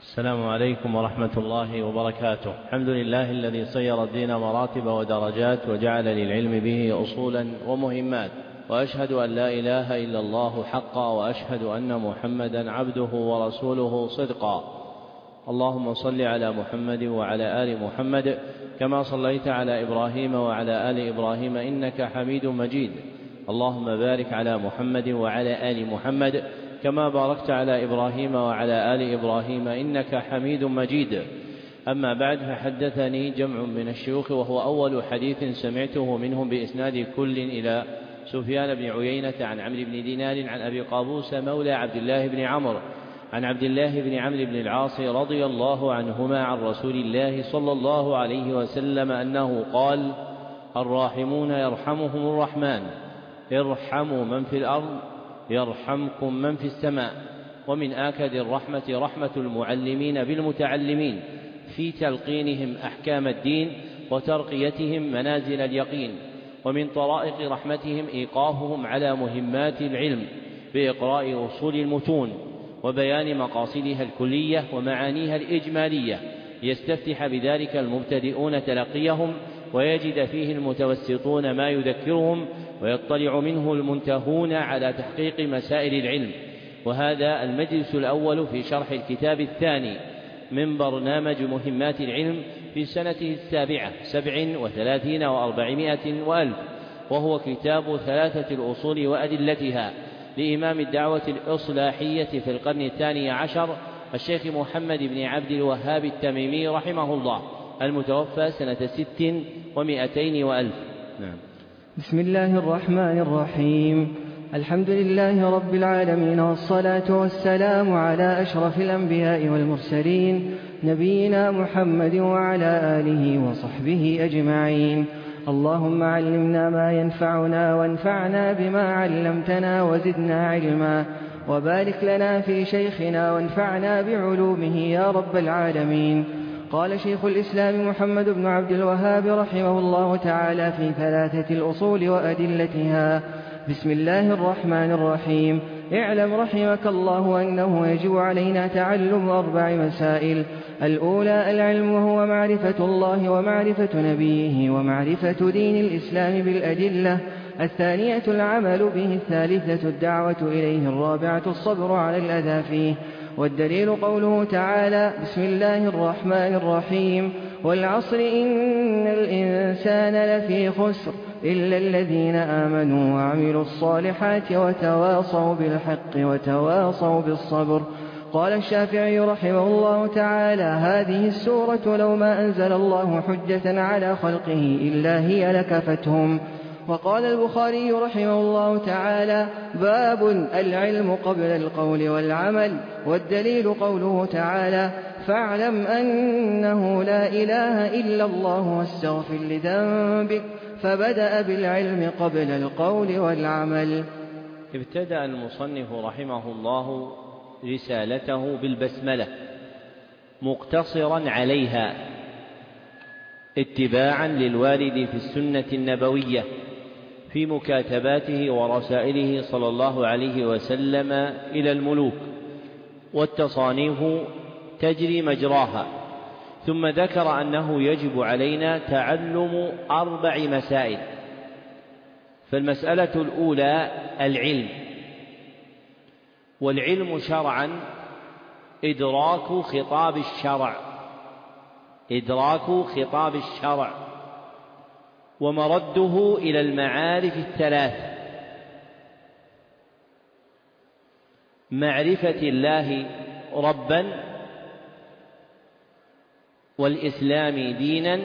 السلام عليكم ورحمة الله وبركاته. الحمد لله الذي صير الدين مراتب ودرجات وجعل للعلم به أصولا ومهمات، وأشهد أن لا إله إلا الله حقا، وأشهد أن محمدا عبده ورسوله صدقا. اللهم صل على محمد وعلى آل محمد كما صليت على إبراهيم وعلى آل إبراهيم إنك حميد مجيد. اللهم بارك على محمد وعلى آل محمد كما باركت على إبراهيم وعلى آل إبراهيم إنك حميد مجيد. أما بعد، فحدثني جمع من الشيوخ، وهو أول حديث سمعته منهم بإسناد كل إلى سفيان بن عيينة عن عمرو بن دينار عن أبي قابوس مولى عبد الله بن عمرو عن عبد الله بن عمرو بن العاص رضي الله عنهما عن رسول الله صلى الله عليه وسلم أنه قال: الراحمون يرحمهم الرحمن، ارحموا من في الأرض يرحمكم من في السماء. ومن آكد الرحمة رحمة المعلمين بالمتعلمين في تلقينهم أحكام الدين وترقيتهم منازل اليقين. ومن طرائق رحمتهم إيقافهم على مهمات العلم بإقراء أصول المتون وبيان مقاصدها الكلية ومعانيها الإجمالية، يستفتح بذلك المبتدئون تلقيهم، ويجد فيه المتوسطون ما يذكرهم، ويطلع منه المنتهون على تحقيق مسائل العلم. وهذا المجلس الأول في شرح الكتاب الثاني من برنامج مهمات العلم في سنته 37 و400 وألف، وهو كتاب 3 الأصول وأدلتها لإمام الدعوة الإصلاحية في القرن 12 الشيخ محمد بن عبد الوهاب التميمي رحمه الله، المتوفى سنة 600 وألف. نعم. بسم الله الرحمن الرحيم. الحمد لله رب العالمين، والصلاة والسلام على أشرف الأنبياء والمرسلين، نبينا محمد وعلى آله وصحبه أجمعين. اللهم علمنا ما ينفعنا، وانفعنا بما علمتنا، وزدنا علما، وبارك لنا في شيخنا، وانفعنا بعلومه يا رب العالمين. قال شيخ الإسلام محمد بن عبد الوهاب رحمه الله تعالى في 3 الأصول وأدلتها: بسم الله الرحمن الرحيم. اعلم رحمك الله أنه يجب علينا تعلم 4 مسائل: الأولى العلم، وهو معرفة الله ومعرفة نبيه ومعرفة دين الإسلام بالأدلة. الثانية العمل به. الثالثة الدعوة إليه. الرابعة الصبر على الأذى فيه. والدليل قوله تعالى: بسم الله الرحمن الرحيم. والعصر إن الإنسان لفي خسر إلا الذين آمنوا وعملوا الصالحات وتواصوا بالحق وتواصوا بالصبر. قال الشافعي رحمه الله تعالى: هذه السورة لو ما أنزل الله حجة على خلقه إلا هي لكفتهم. وقال البخاري رحمه الله تعالى: باب العلم قبل القول والعمل. والدليل قوله تعالى: فاعلم أنه لا إله إلا الله واستغفر لذنبك. فبدأ بالعلم قبل القول والعمل. ابتدأ المصنف رحمه الله رسالته بالبسملة مقتصرا عليها اتباعا للوارد في السنة النبوية في مكاتباته ورسائله صلى الله عليه وسلم إلى الملوك، والتصانيف تجري مجراها. ثم ذكر أنه يجب علينا تعلم 4 مسائل. فالمسألة الأولى العلم، والعلم شرعا إدراك خطاب الشرع ومرده إلى المعارف 3: معرفة الله ربا، والإسلام دينا،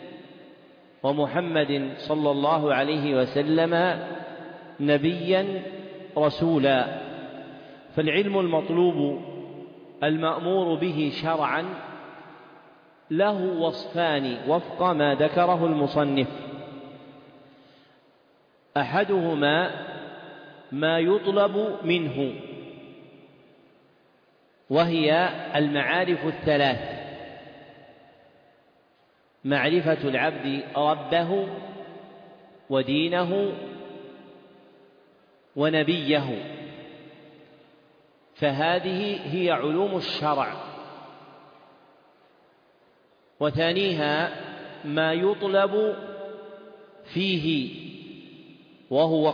ومحمد صلى الله عليه وسلم نبيا رسولا. فالعلم المطلوب المأمور به شرعا له وصفان وفق ما ذكره المصنف: أحدهما ما يطلب منه، وهي المعارف 3: معرفة العبد ربه ودينه ونبيه. فهذه هي علوم الشرع وثانيها ما يطلب فيه وهو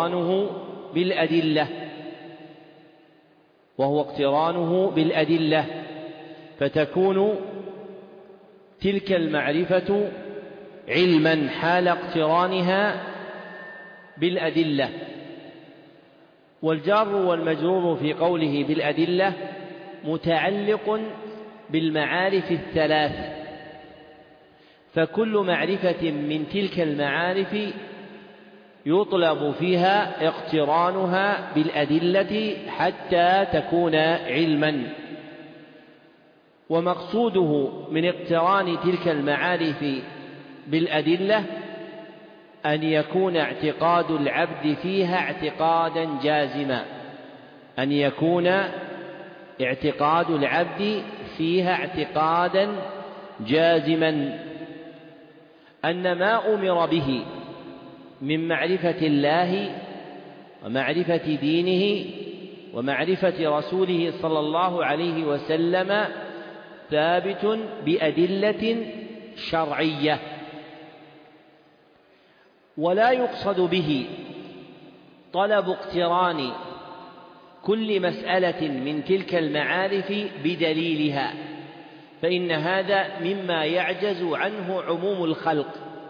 اقترانه بالأدلة، فتكون تلك المعرفة علما حال اقترانها بالأدلة. والجار والمجرور في قوله بالأدلة متعلق بالمعارف الثلاث، فكل معرفة من تلك المعارف يطلب فيها اقترانها بالأدلة حتى تكون علما. ومقصوده من اقتران تلك المعارف بالأدلة أن يكون اعتقاد العبد فيها اعتقادا جازما، أن يكون اعتقاد العبد فيها اعتقادا جازما أن ما أمر به من معرفة الله ومعرفة دينه ومعرفة رسوله صلى الله عليه وسلم ثابت بأدلة شرعية، ولا يقصد به طلب اقتران كل مسألة من تلك المعارف بدليلها، فإن هذا مما يعجز عنه عموم الخلق،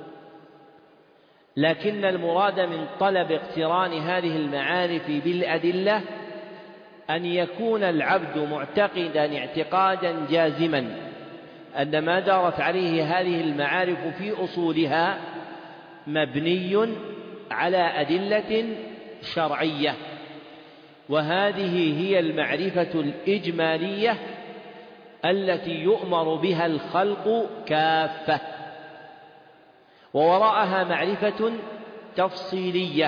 لكن المراد من طلب اقتران هذه المعارف بالأدلة أن يكون العبد معتقدا اعتقادا جازما أن ما دارت عليه هذه المعارف في أصولها مبني على أدلة شرعية، وهذه هي المعرفة الإجمالية التي يؤمر بها الخلق كافة. ووراءها معرفة تفصيلية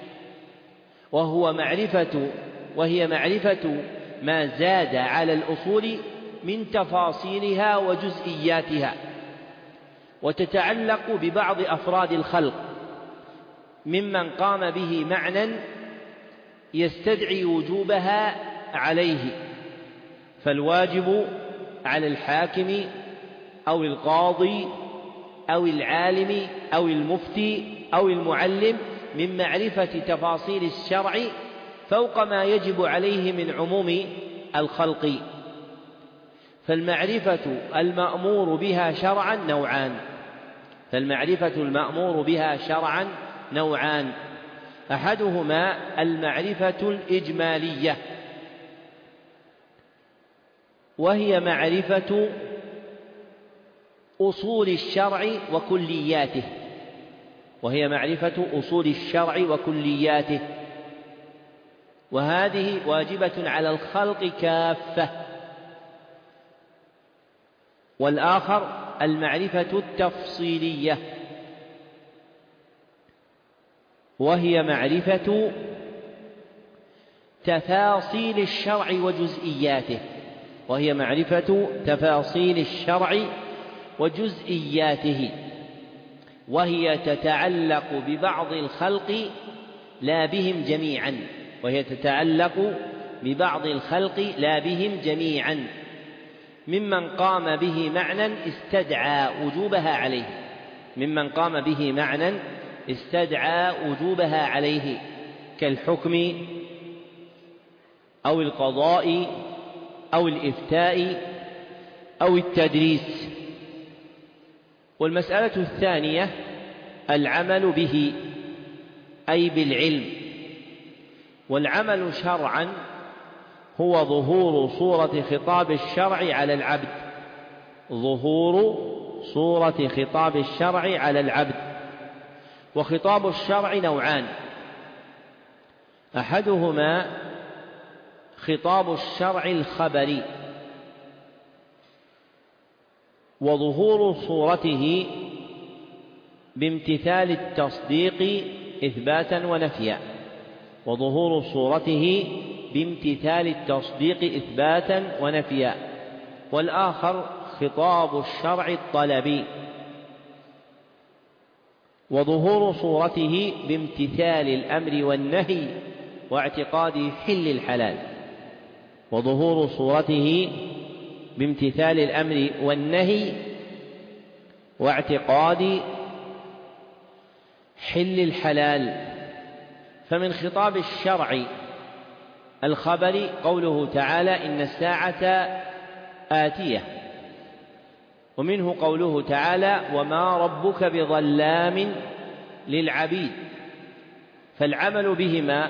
وهي معرفة ما زاد على الأصول من تفاصيلها وجزئياتها، وتتعلق ببعض أفراد الخلق ممن قام به معنى يستدعي وجوبها عليه، فالواجب على الحاكم أو القاضي أو العالم أو المفتي أو المعلم من معرفة تفاصيل الشرع فوق ما يجب عليه من عموم الخلق. فالمعرفة المأمور بها شرعا نوعان، أحدهما المعرفة الإجمالية، وهي معرفة أصول الشرع وكلياته، وهذه واجبة على الخلق كافة. والآخر المعرفة التفصيلية، وهي معرفة تفاصيل الشرع وجزئياته، وهي تتعلق ببعض الخلق لا بهم جميعا ممن قام به معنى استدعى وجوبها عليه كالحكم أو القضاء أو الإفتاء أو التدريس. والمسألة الثانية العمل به أي بالعلم. والعمل شرعا هو ظهور صورة خطاب الشرع على العبد، وخطاب الشرع نوعان، أحدهما خطاب الشرع الخبري، وظهور صورته بامتثال التصديق إثباتا ونفيا. والآخر خطاب الشرع الطلبي، وظهور صورته بامتثال الأمر والنهي واعتقاد حل الحلال، واعتقاد حل الحلال. فمن خطاب الشرع الخبري قوله تعالى إن الساعة آتية، ومنه قوله تعالى وما ربك بظلام للعبيد. فالعمل بهما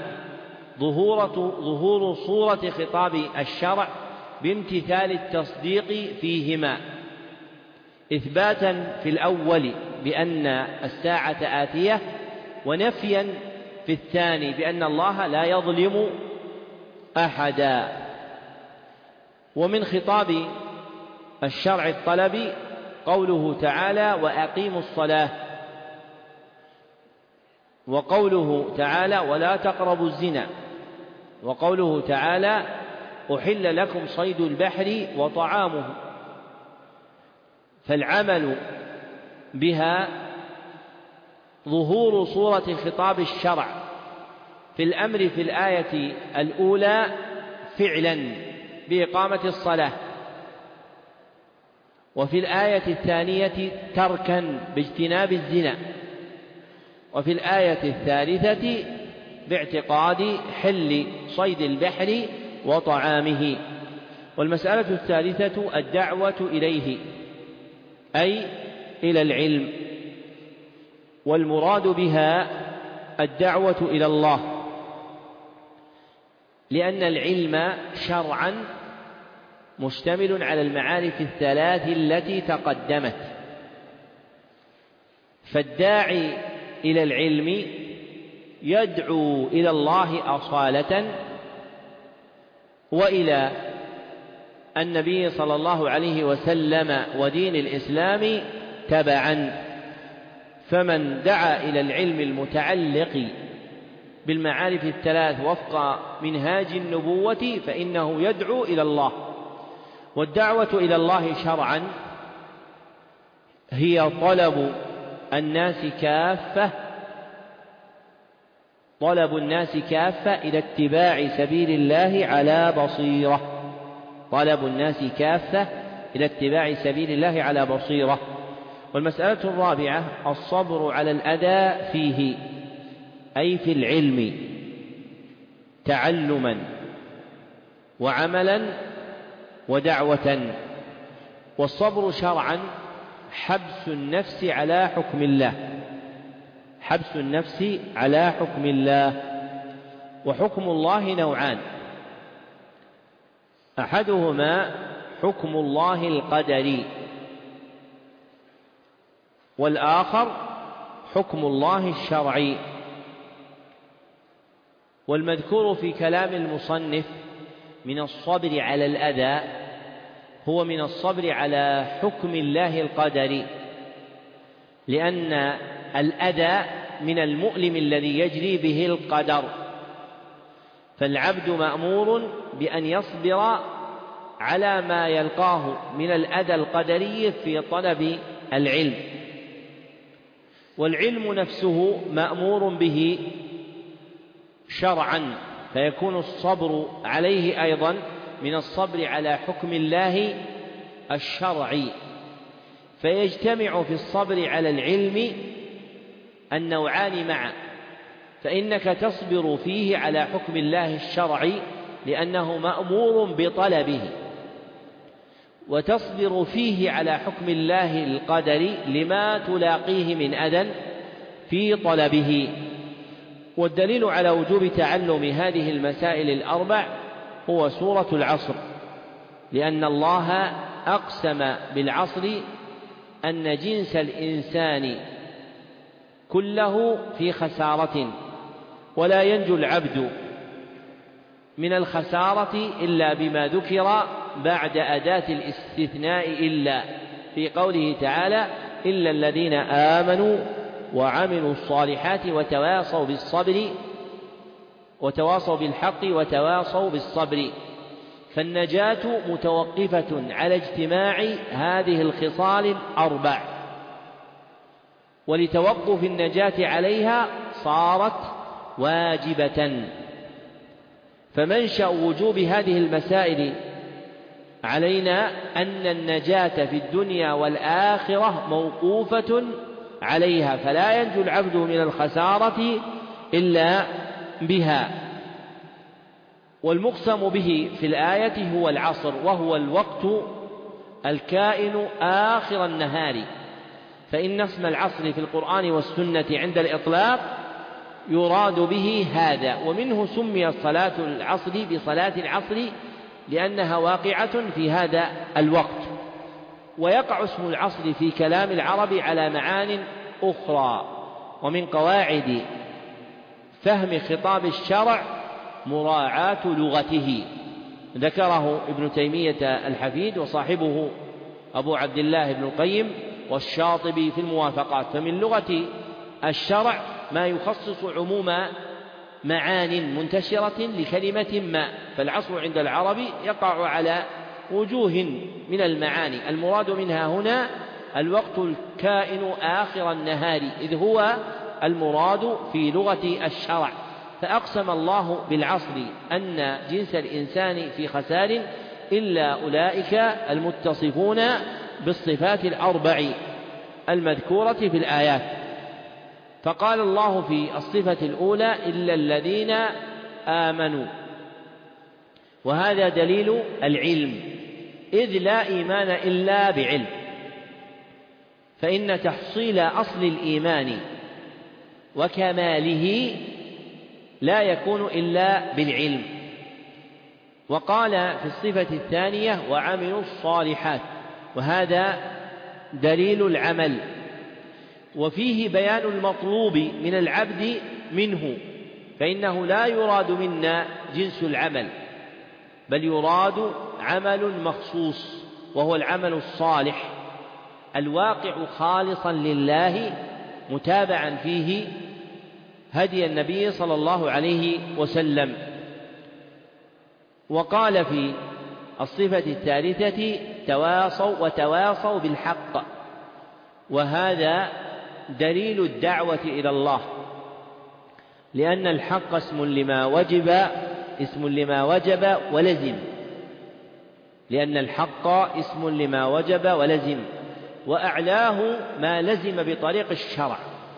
ظهور صورة خطاب الشرع بامتثال التصديق فيهما، إثباتا في الأول بأن الساعة آتية، ونفيا في الثاني بأن الله لا يظلم أحدا. ومن خطاب الشرع الطلبي قوله تعالى وأقيموا الصلاة، وقوله تعالى ولا تقربوا الزنا، وقوله تعالى أحل لكم صيد البحر وطعامه. فالعمل بها ظهور صورة خطاب الشرع في الأمر في الآية الأولى فعلا بإقامة الصلاة، وفي الآية الثانية تركا باجتناب الزنا، وفي الآية الثالثة باعتقاد حل صيد البحر وطعامه. والمسألة الثالثة الدعوة إليه، أي إلى العلم، والمراد بها الدعوة إلى الله، لأن العلم شرعا مشتمل على المعارف الثلاث التي تقدمت. فالداعي إلى العلم يدعو إلى الله أصالة وإلى النبي صلى الله عليه وسلم ودين الإسلام تبعا. فمن دعا إلى العلم المتعلق بالمعارف الثلاث وفق منهاج النبوة فإنه يدعو إلى الله. والدعوة إلى الله شرعا هي طلب الناس كافة إلى اتباع سبيل الله على بصيرة. طلب الناس كافة إلى اتباع سبيل الله على بصيرة. والمسألة الرابعة الصبر على الأذى فيه، أي في العلم، تعلما وعملا ودعوة. والصبر شرعا حبس النفس على حكم الله، حبس النفس على حكم الله. وحكم الله نوعان، أحدهما حكم الله القدري، والآخر حكم الله الشرعي. والمذكور في كلام المصنف من الصبر على الأذى هو من الصبر على حكم الله القدري، لأن الأذى من المؤلم الذي يجري به القدر، فالعبد مأمور بأن يصبر على ما يلقاه من الأذى القدري في طلب العلم. والعلم نفسه مأمور به شرعا، فيكون الصبر عليه أيضا من الصبر على حكم الله الشرعي. فيجتمع في الصبر على العلم النوعان معا، فإنك تصبر فيه على حكم الله الشرعي لأنه مأمور بطلبه، وتصبر فيه على حكم الله القدري لما تلاقيه من أذى في طلبه. والدليل على وجوب تعلم هذه المسائل الأربع هو سورة العصر، لأن الله أقسم بالعصر أن جنس الإنسان كله في خسارة، ولا ينجو العبد من الخسارة إلا بما ذكر بعد أداة الاستثناء إلا، في قوله تعالى إلا الذين آمنوا وعملوا الصالحات وتواصوا بالصبر وتواصوا بالحق وتواصوا بالصبر. فالنجاة متوقفة على اجتماع هذه الخصال الأربع، ولتوقف النجاة عليها صارت واجبة. فمنشأ وجوب هذه المسائل علينا أن النجاة في الدنيا والآخرة موقوفة عليها، فلا ينجو العبد من الخسارة إلا بها. والمقسم به في الآية هو العصر، وهو الوقت الكائن آخر النهار، فإن اسم العصر في القرآن والسنة عند الإطلاق يراد به هذا. ومنه سمي صلاة العصر بصلاة العصر لأنها واقعة في هذا الوقت. ويقع اسم العصر في كلام العرب على معان أخرى، ومن قواعد فهم خطاب الشرع مراعاة لغته، ذكره ابن تيمية الحفيد وصاحبه أبو عبد الله بن القيم والشاطبي في الموافقات. فمن لغة الشرع ما يخصص عموم معان منتشرة لكلمة ما، فالعصر عند العرب يقع على وجوه من المعاني، المراد منها هنا الوقت الكائن آخر النهار، إذ هو المراد في لغة الشرع. فأقسم الله بالعصر أن جنس الإنسان في خسار إلا أولئك المتصفون بالصفات الأربع المذكورة في الآيات. فقال الله في الصفة الأولى إلا الذين آمنوا، وهذا دليل العلم، إذ لا إيمان إلا بعلم، فإن تحصيل أصل الإيمان وكماله لا يكون إلا بالعلم. وقال في الصفة الثانية وعملوا الصالحات، وهذا دليل العمل، وفيه بيان المطلوب من العبد منه، فإنه لا يراد منا جنس العمل، بل يراد عمل مخصوص، وهو العمل الصالح الواقع خالصا لله متابعا فيه هدي النبي صلى الله عليه وسلم. وقال في الصفة الثالثة تواصوا وتواصوا بالحق، وهذا دليل الدعوة إلى الله، لأن الحق اسم لما وجب ولزم، لأن الحق اسم لما وجب ولزم، وأعلاه ما لزم بطريق الشرع،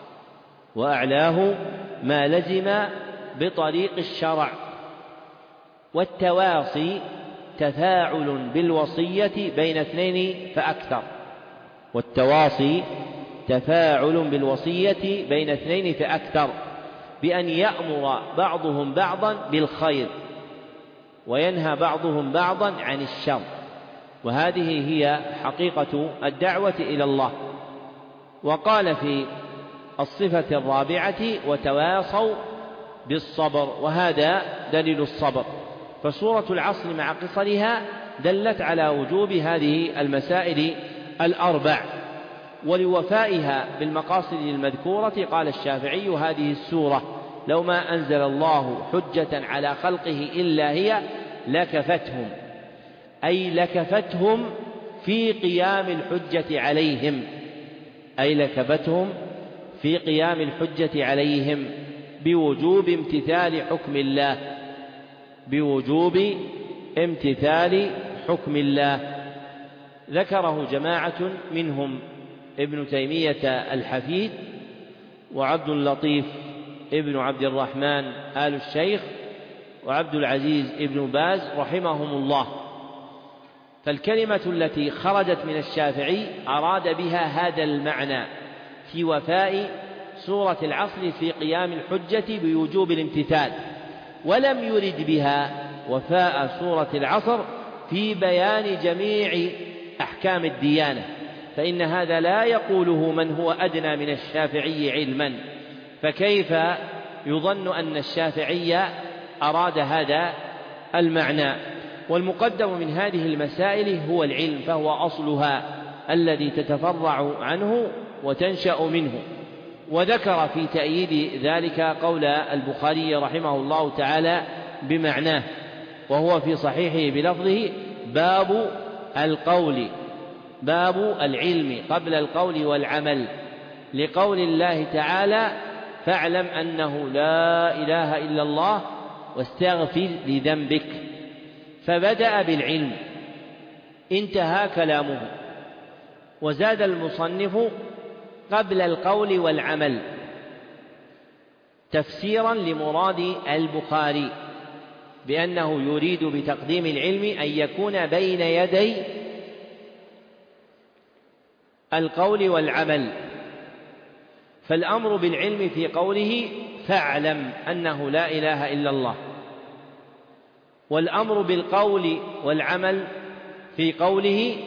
والتواصي تفاعل بالوصية بين اثنين فأكثر، بأن يأمر بعضهم بعضا بالخير وينهى بعضهم بعضا عن الشر، وهذه هي حقيقة الدعوة إلى الله. وقال في الصفة الرابعة وتواصوا بالصبر، وهذا دليل الصبر. فسورة العصر مع قصرها دلت على وجوب هذه المسائل الأربع، ولوفائها بالمقاصد المذكورة قال الشافعي هذه السورة لو ما أنزل الله حجة على خلقه إلا هي لكفتهم، أي لكفتهم في قيام الحجة عليهم بوجوب امتثال حكم الله. ذكره جماعة منهم ابن تيمية الحفيد وعبد اللطيف ابن عبد الرحمن آل الشيخ وعبد العزيز ابن باز رحمهم الله. فالكلمة التي خرجت من الشافعي أراد بها هذا المعنى في وفاء سورة العصر في قيام الحجة بوجوب الامتثال، ولم يرد بها وفاء سورة العصر في بيان جميع أحكام الديانة، فإن هذا لا يقوله من هو أدنى من الشافعي علما، فكيف يظن أن الشافعي أراد هذا المعنى؟ والمقدم من هذه المسائل هو العلم، فهو أصلها الذي تتفرع عنه وتنشأ منه. وذكر في تأييد ذلك قول البخاري رحمه الله تعالى بمعناه، وهو في صحيحه بلفظه باب العلم قبل القول والعمل، لقول الله تعالى فاعلم أنه لا إله إلا الله واستغفر لذنبك، فبدأ بالعلم انتهى كلامه. وزاد المصنف قبل القول والعمل تفسيرا لمراد البخاري بأنه يريد بتقديم العلم أن يكون بين يدي القول والعمل. فالأمر بالعلم في قوله فاعلم أنه لا إله إلا الله، والأمر بالقول والعمل في قوله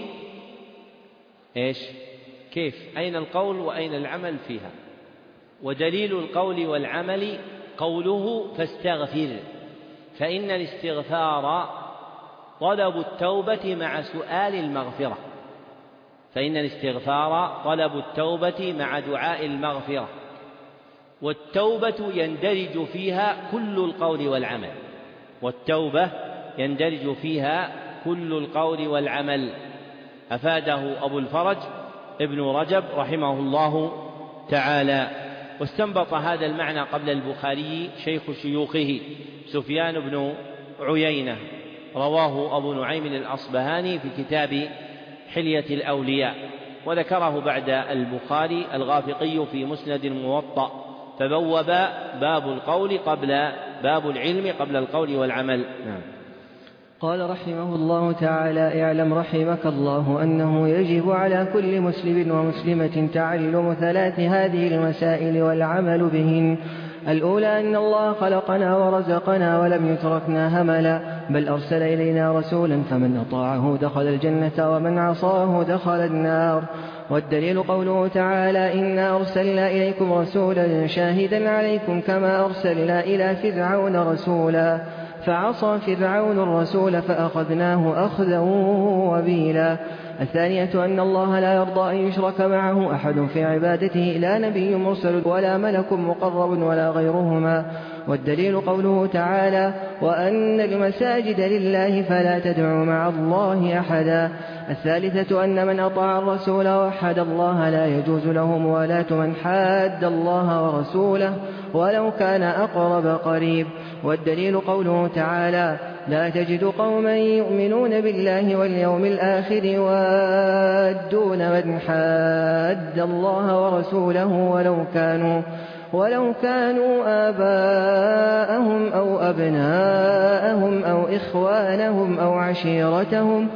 إيش؟ كيف؟ أين القول وأين العمل فيها؟ ودليل القول والعمل قوله فاستغفر، فإن الاستغفار طلب التوبة مع سؤال المغفرة، فإن الاستغفار طلب التوبة مع دعاء المغفرة، والتوبة يندرج فيها كل القول والعمل، والتوبة يندرج فيها كل القول والعمل. أفاده أبو الفرج ابن رجب رحمه الله تعالى. واستنبط هذا المعنى قبل البخاري شيخ شيوخه سفيان بن عيينة، رواه أبو نعيم الأصبهاني في كتاب حلية الأولياء، وذكره بعد البخاري الغافقي في مسند الموطأ، فبوب باب القول قبل باب العلم قبل القول والعمل. نعم. قال رحمه الله تعالى: اعلم رحمك الله أنه يجب على كل مسلم ومسلمة تعلم ثلاث هذه المسائل والعمل بهن. الأولى أن الله خلقنا ورزقنا ولم يتركنا هملا، بل أرسل إلينا رسولا فمن أطاعه دخل الجنة ومن عصاه دخل النار. والدليل قوله تعالى: إنا أرسلنا إليكم رسولا شاهدا عليكم كما أرسلنا إلى فرعون رسولا، فعصى فرعون الرسول فأخذناه أخذا وبيلا. الثانية أن الله لا يرضى أن يشرك معه أحد في عبادته، لا نبي مرسل ولا ملك مقرب ولا غيرهما. والدليل قوله تعالى: وأن المساجد لله فلا تدعوا مع الله أحدا. الثالثة أن من أطاع الرسول ووحد الله لا يجوز له موالاة من حاد الله ورسوله ولو كان أقرب قريب. والدليل قوله تعالى: لا تجد قوما يؤمنون بالله واليوم الآخر يوادون من حاد الله ورسوله ولو كانوا آباءهم أو أبناءهم أو إخوانهم أو عشيرتهم،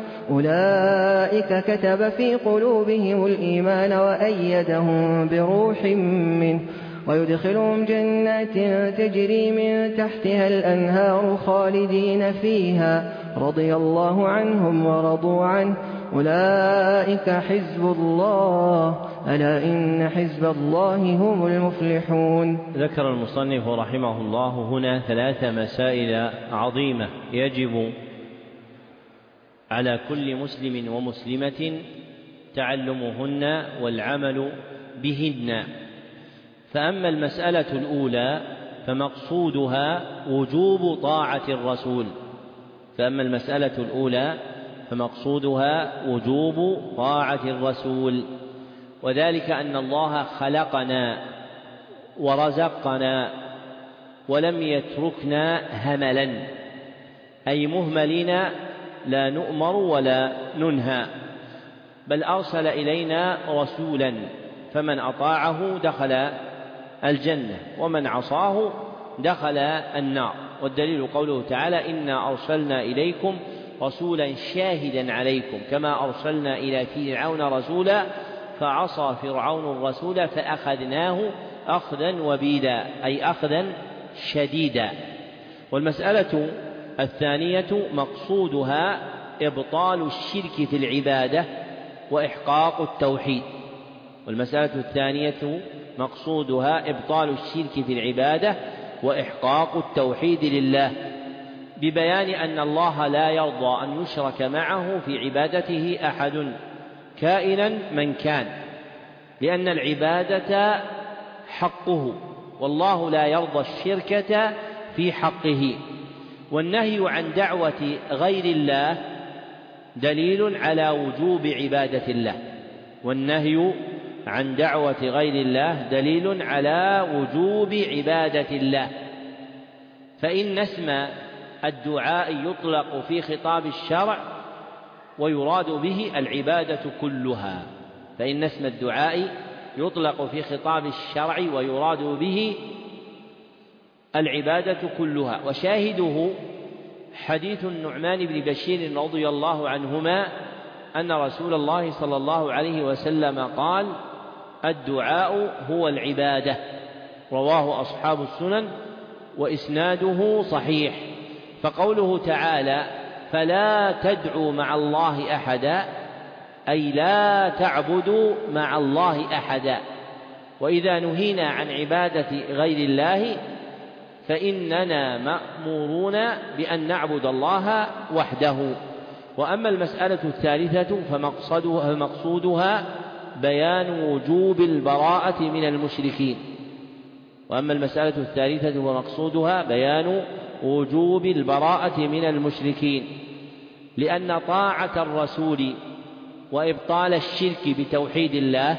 أولئك كتب في قلوبهم الإيمان وأيدهم بروح منه ويدخلهم جنات تجري من تحتها الأنهار خالدين فيها رضي الله عنهم ورضوا عنه، أولئك حزب الله، ألا إن حزب الله هم المفلحون. ذكر المصنف رحمه الله هنا ثلاث مسائل عظيمة يجب على كل مسلم ومسلمة تعلمهن والعمل بهن. فأما المسألة الأولى فمقصودها وجوب طاعة الرسول، فأما المسألة الأولى فمقصودها وجوب طاعة الرسول، وذلك أن الله خلقنا ورزقنا ولم يتركنا هملا، أي مهملين لا نؤمر ولا ننهى، بل أرسل إلينا رسولا فمن أطاعه دخل الجنة ومن عصاه دخل النار. والدليل قوله تعالى: إنا أرسلنا إليكم رسولا شاهدا عليكم كما أرسلنا إلى فرعون رسولا فعصى فرعون الرسول فأخذناه أخذا وبيلا، أي أخذا شديدا. والمسألة الثانية مقصودها إبطال الشرك في العبادة وإحقاق التوحيد. والمسألة الثانية مقصودها إبطال الشرك في العبادة وإحقاق التوحيد لله، ببيان أن الله لا يرضى أن يشرك معه في عبادته أحد كائنا من كان، لأن العبادة حقه والله لا يرضى الشركة في حقه. والنهي عن دعوة غير الله دليل على وجوب عبادة الله، والنهي عن دعوة غير الله دليل على وجوب عبادة الله. فإن اسم الدعاء يطلق في خطاب الشرع ويراد به العبادة كلها، فإن اسم الدعاء يطلق في خطاب الشرع ويراد به العبادة كلها. وشاهده حديث النعمان بن بشير رضي الله عنهما أن رسول الله صلى الله عليه وسلم قال: الدعاء هو العبادة، رواه أصحاب السنن وإسناده صحيح. فقوله تعالى: فلا تدعوا مع الله أحدا، أي لا تعبدوا مع الله أحدا. وإذا نهينا عن عبادة غير الله فإننا مأمورون بأن نعبد الله وحده. وأما المسألة الثالثة فمقصودها بيان وجوب البراءة من المشركين. وأما المسألة الثالثة ومقصودها بيان وجوب البراءة من المشركين، لأن طاعة الرسول وإبطال الشرك بتوحيد الله،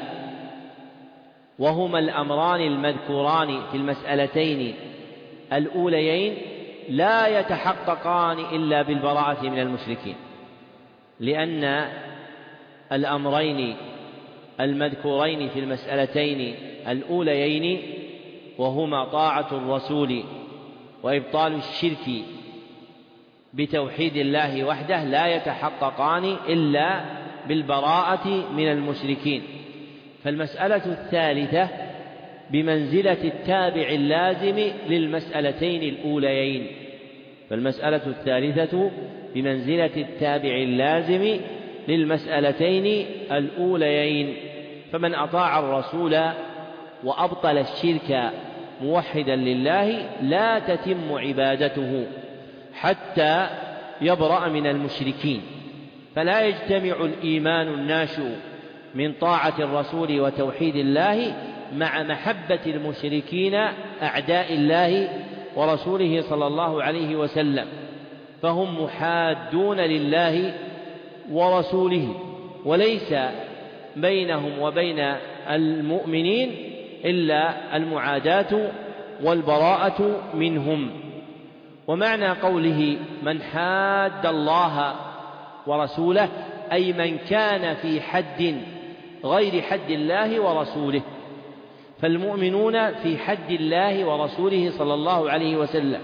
وهما الأمران المذكوران في المسألتين الأوليين، لا يتحققان إلا بالبراءة من المشركين، لأن الأمرين المذكورين في المسألتين الأوليين وهما طاعة الرسول وإبطال الشرك بتوحيد الله وحده لا يتحققان إلا بالبراءة من المشركين. فالمسألة الثالثة بمنزلة التابع اللازم للمسألتين الأوليين، فالمسألة الثالثة بمنزلة التابع اللازم للمسألتين الأوليين. فمن أطاع الرسول وأبطل الشرك موحدا لله لا تتم عبادته حتى يبرأ من المشركين، فلا يجتمع الإيمان الناشئ من طاعة الرسول وتوحيد الله مع محبة المشركين أعداء الله ورسوله صلى الله عليه وسلم، فهم محادون لله ورسوله، وليس بينهم وبين المؤمنين إلا المعاداة والبراءة منهم. ومعنى قوله من حاد الله ورسوله أي من كان في حد غير حد الله ورسوله، فالمؤمنون في حد الله ورسوله صلى الله عليه وسلم،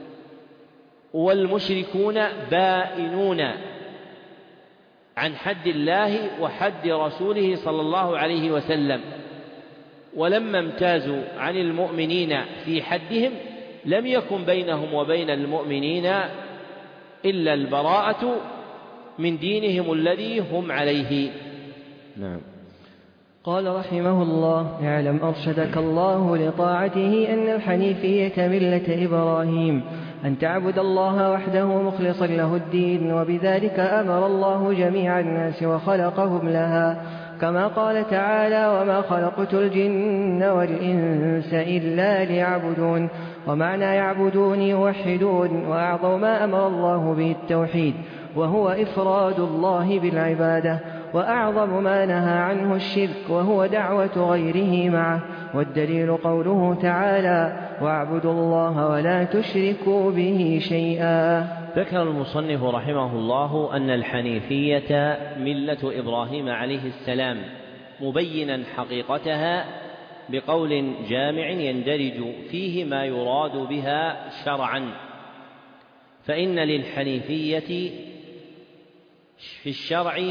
والمشركون بائنون عن حد الله وحد رسوله صلى الله عليه وسلم. ولما امتازوا عن المؤمنين في حدهم لم يكن بينهم وبين المؤمنين إلا البراءة من دينهم الذي هم عليه. نعم. قال رحمه الله: اعلم أرشدك الله لطاعته أن الحنيفية ملة إبراهيم، أن تعبد الله وحده مخلصا له الدين، وبذلك أمر الله جميع الناس وخلقهم لها، كما قال تعالى: وما خلقت الجن والإنس إلا ليعبدون. ومعنى يعبدون يوحدون، وأعظم ما أمر الله به التوحيد، وهو إفراد الله بالعبادة، وأعظم ما نهى عنه الشرك، وهو دعوة غيره معه. والدليل قوله تعالى: واعبدوا الله ولا تشركوا به شيئا. ذكر المصنف رحمه الله أن الحنيفية ملة إبراهيم عليه السلام، مبينا حقيقتها بقول جامع يندرج فيه ما يراد بها شرعا. فإن للحنيفية في الشرع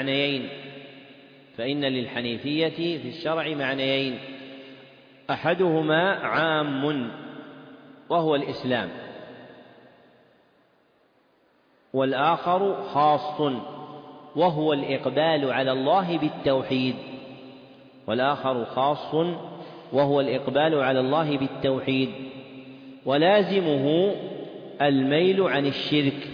معنيين، أحدهما عام وهو الإسلام، والآخر خاص وهو الإقبال على الله بالتوحيد، ولازمه الميل عن الشرك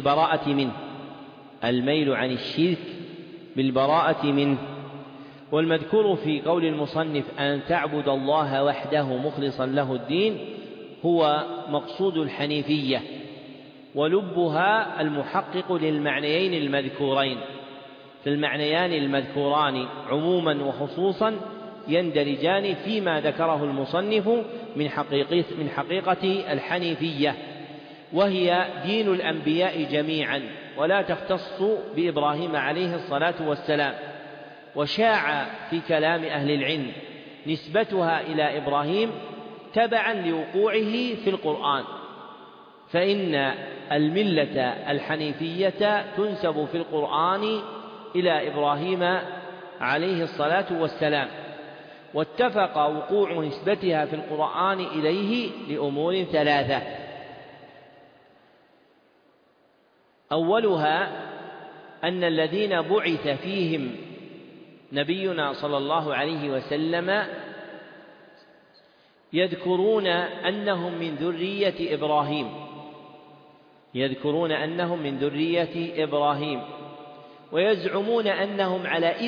بالبراءة منه. والمذكور في قول المصنف أن تعبد الله وحده مخلصا له الدين هو مقصود الحنيفية، ولبها المحقق للمعنيين المذكورين. فالمعنيان المذكوران عموما وخصوصا يندرجان فيما ذكره المصنف من حقيقة الحنيفية. وهي دين الأنبياء جميعا ولا تختص بإبراهيم عليه الصلاة والسلام. وشاع في كلام أهل العلم نسبتها إلى إبراهيم تبعا لوقوعه في القرآن، فإن الملة الحنيفية تنسب في القرآن إلى إبراهيم عليه الصلاة والسلام، واتفق وقوع نسبتها في القرآن إليه لأمور ثلاثة: أولها أن الذين بعث فيهم نبينا صلى الله عليه وسلم يذكرون أنهم من ذرية إبراهيم ويزعمون أنهم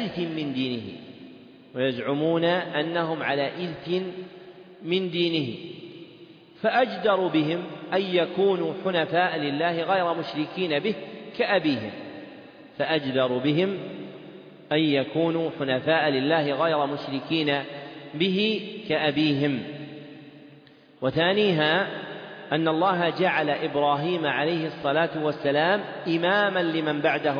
على إرث من دينه، فأجدر بهم أن يكونوا حنفاء لله غير مشركين به كأبيهم. وثانيها أن الله جعل إبراهيم عليه الصلاة والسلام إماما لمن بعده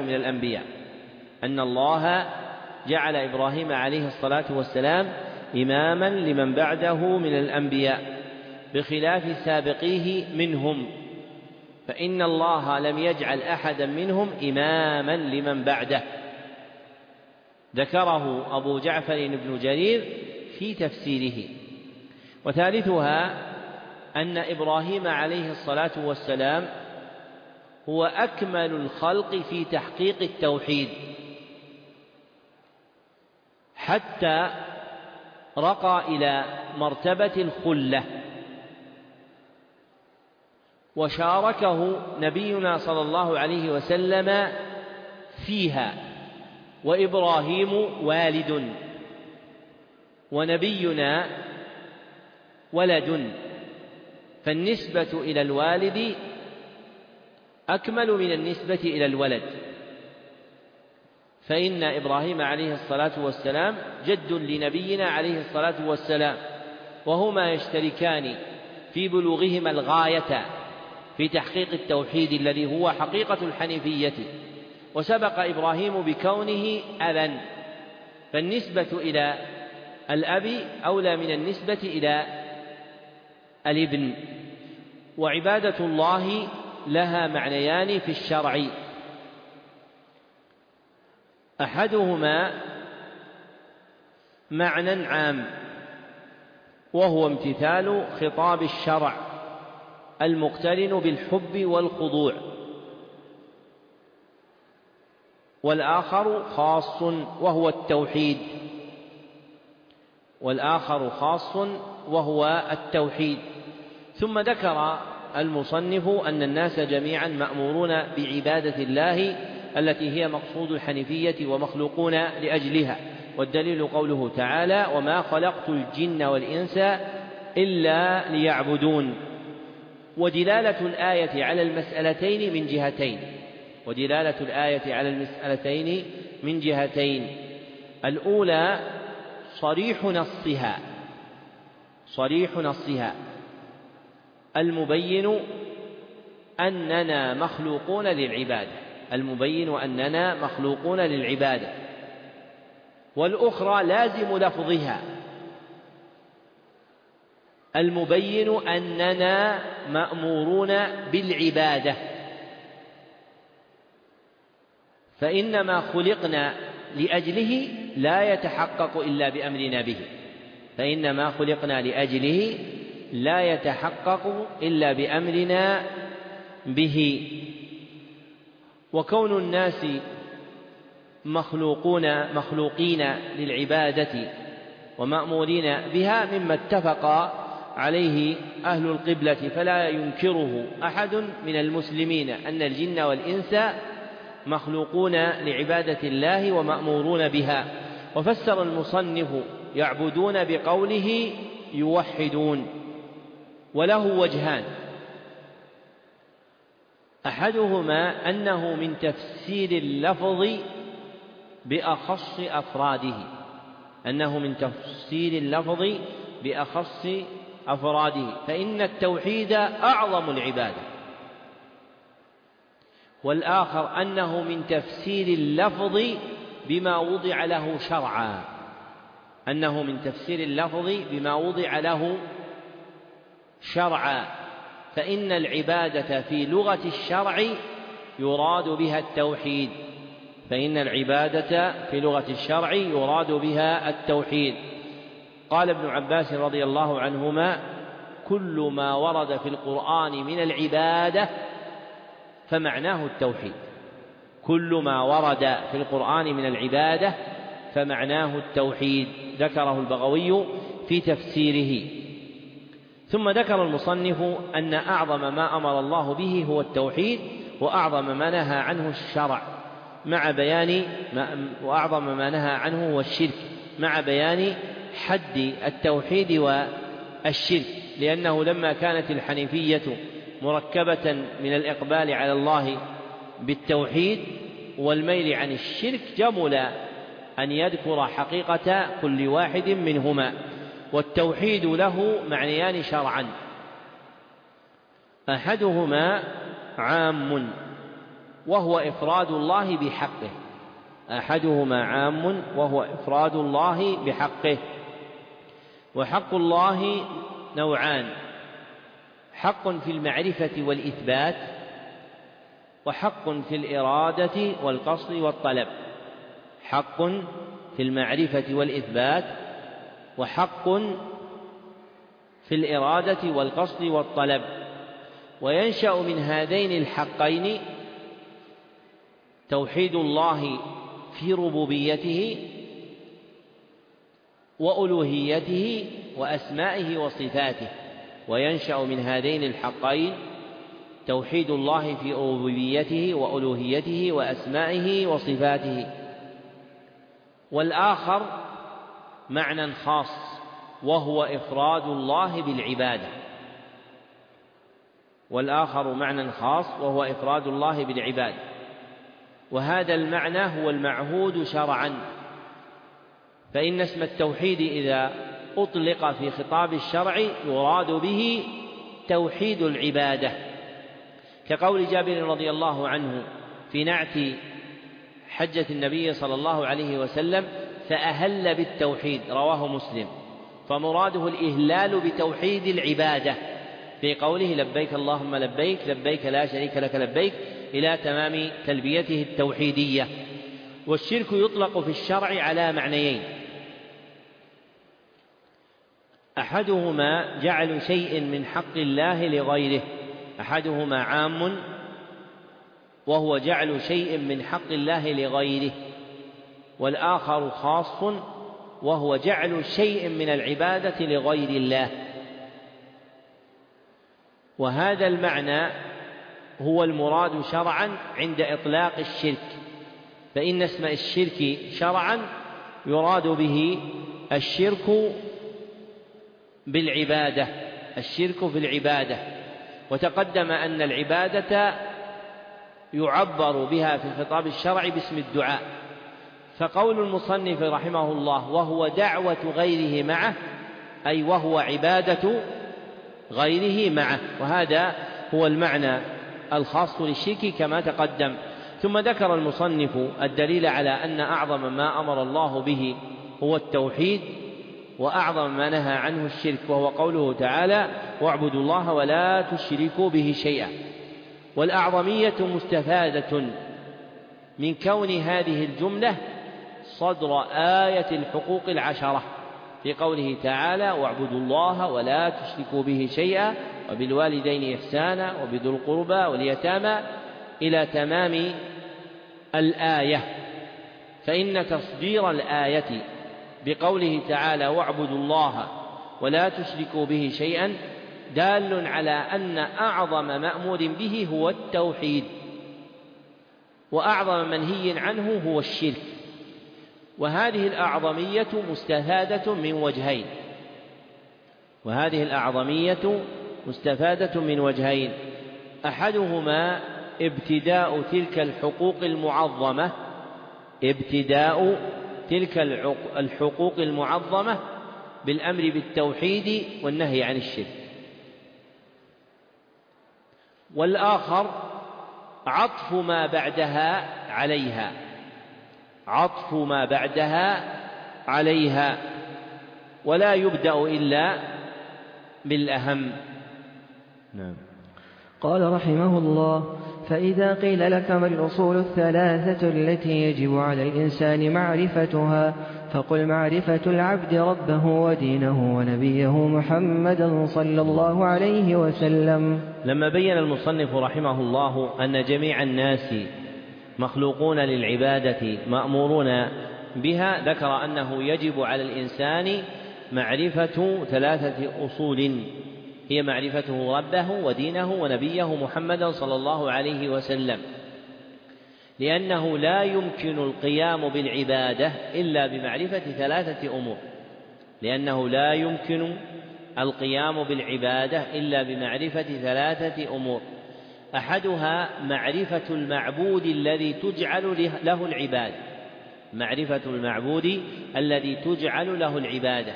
من الأنبياء بخلاف سابقيه منهم، فإن الله لم يجعل أحدا منهم إماما لمن بعده. ذكره أبو جعفر بن جرير في تفسيره. وثالثها أن إبراهيم عليه الصلاة والسلام هو أكمل الخلق في تحقيق التوحيد، حتى رقى إلى مرتبة الخلة، وشاركه نبينا صلى الله عليه وسلم فيها، وإبراهيم والد ونبينا ولد، فالنسبة إلى الوالد أكمل من النسبة إلى الولد، فإن إبراهيم عليه الصلاة والسلام جد لنبينا عليه الصلاة والسلام، وهما يشتركان في بلوغهما الغاية في تحقيق التوحيد الذي هو حقيقة الحنيفية، وسبق إبراهيم بكونه أبا، فالنسبة إلى الأب أولى من النسبة إلى الابن. وعبادة الله لها معنيان في الشرع: أحدهما معنى عام وهو امتثال خطاب الشرع المقترن بالحب والخضوع، والآخر خاص وهو التوحيد. ثم ذكر المصنف أن الناس جميعا مأمورون بعبادة الله التي هي مقصود الحنيفية ومخلوقون لأجلها، والدليل قوله تعالى: وما خلقت الجن والإنس إلا ليعبدون. ودلالة الآية على المسألتين من جهتين: الأولى صريح نصها المبين أننا مخلوقون للعبادة، والأخرى لازم لفظها المبين أننا مأمورون بالعبادة، فإن ما خلقنا لأجله لا يتحقق إلا بأمرنا به. وكون الناس مخلوقين للعبادة ومأمورين بها مما اتفق عليه أهل القبلة، فلا ينكره أحد من المسلمين أن الجن والإنس مخلوقون لعبادة الله ومأمورون بها. وفسر المصنف يعبدون بقوله يوحدون، وله وجهان: أحدهما أنه من تفسير اللفظ بأخص أفراده، فإن التوحيد أعظم العبادة، والآخر أنه من تفسير اللفظ بما وضع له شرعا، أنه من تفسير اللفظ بما وضع له شرعا، فإن العبادة في لغة الشرع يراد بها التوحيد، فإن العبادة في لغة الشرع يراد بها التوحيد. قال ابن عباس رضي الله عنهما: كل ما ورد في القرآن من العبادة فمعناه التوحيد، كل ما ورد في القرآن من العبادة فمعناه التوحيد. ذكره البغوي في تفسيره. ثم ذكر المصنف أن أعظم ما أمر الله به هو التوحيد، وأعظم ما نهى عنه الشرع، وأعظم ما نهى عنه هو الشرك، مع بيان حد التوحيد والشرك، لأنه لما كانت الحنيفية مركبة من الإقبال على الله بالتوحيد والميل عن الشرك، جمل أن يذكر حقيقة كل واحد منهما. والتوحيد له معنيان شرعا: أحدهما عام وهو إفراد الله بحقه، أحدهما عام وهو إفراد الله بحقه. وحق الله نوعان: حق في المعرفة والإثبات، وحق في الإرادة والقصد والطلب. حق في المعرفة والإثبات، وحق في الإرادة والقصد والطلب. وينشأ من هذين الحقين توحيد الله في ربوبيته وألوهيته وأسمائه وصفاته، وينشأ من هذين الحقين توحيد الله في ربوبيته وألوهيته وأسمائه وصفاته. والآخر معنى خاص وهو إفراد الله بالعبادة، والآخر معنى خاص وهو إفراد الله بالعبادة، وهذا المعنى هو المعهود شرعا. فإن اسم التوحيد إذا أطلق في خطاب الشرع يراد به توحيد العبادة، كقول جابر رضي الله عنه في نعت حجة النبي صلى الله عليه وسلم: فأهل بالتوحيد، رواه مسلم. فمراده الإهلال بتوحيد العبادة في قوله: لبيك اللهم لبيك، لبيك لا شريك لك لبيك، إلى تمام تلبيته التوحيدية. والشرك يطلق في الشرع على معنيين: أحدهما جعل شيء من حق الله لغيره، أحدهما عام وهو جعل شيء من حق الله لغيره، والآخر خاص وهو جعل شيء من العبادة لغير الله. وهذا المعنى هو المراد شرعا عند إطلاق الشرك، فإن اسم الشرك شرعا يراد به الشرك بالعبادة، الشرك في العبادة. وتقدم أن العبادة يعبر بها في الخطاب الشرعي باسم الدعاء، فقول المصنف رحمه الله: وهو دعوة غيره معه، أي وهو عبادة غيره معه، وهذا هو المعنى الخاص للشرك كما تقدم. ثم ذكر المصنف الدليل على أن أعظم ما أمر الله به هو التوحيد، وأعظم ما نهى عنه الشرك، وهو قوله تعالى: واعبدوا الله ولا تشركوا به شيئا. والأعظمية مستفادة من كون هذه الجملة صدر آية الحقوق العشرة في قوله تعالى: واعبدوا الله ولا تشركوا به شيئا وبالوالدين إحسانا وبذي القربى واليتامى إلى تمام الآية. فإن تصدير الآية بقوله تعالى: واعبدوا الله ولا تشركوا به شيئا دال على أن أعظم مأمور به هو التوحيد، وأعظم منهي عنه هو الشرك. وهذه الأعظمية مستفادة من وجهين، وهذه الأعظمية مستفادة من وجهين: أحدهما ابتداء تلك الحقوق المعظمة، ابتداء تلك الحقوق المعظمة بالأمر بالتوحيد والنهي عن الشرك. والآخر عطف ما بعدها عليها، عطف ما بعدها عليها، ولا يبدأ إلا بالأهم. نعم. قال رحمه الله: فإذا قيل لك ما الأصول الثلاثة التي يجب على الإنسان معرفتها، فقل معرفة العبد ربه ودينه ونبيه محمدا صلى الله عليه وسلم. لما بين المصنف رحمه الله أن جميع الناس مخلوقون للعبادة مأمورون بها، ذكر أنه يجب على الإنسان معرفة ثلاثة أصول، هي معرفته ربه ودينه ونبيه محمدا صلى الله عليه وسلم، لأنه لا يمكن القيام بالعبادة إلا بمعرفة ثلاثة أمور، لأنه لا يمكن القيام بالعبادة إلا بمعرفة ثلاثة أمور. أحدها معرفة المعبود الذي تجعل له العبادة، معرفة المعبود الذي تجعل له العبادة،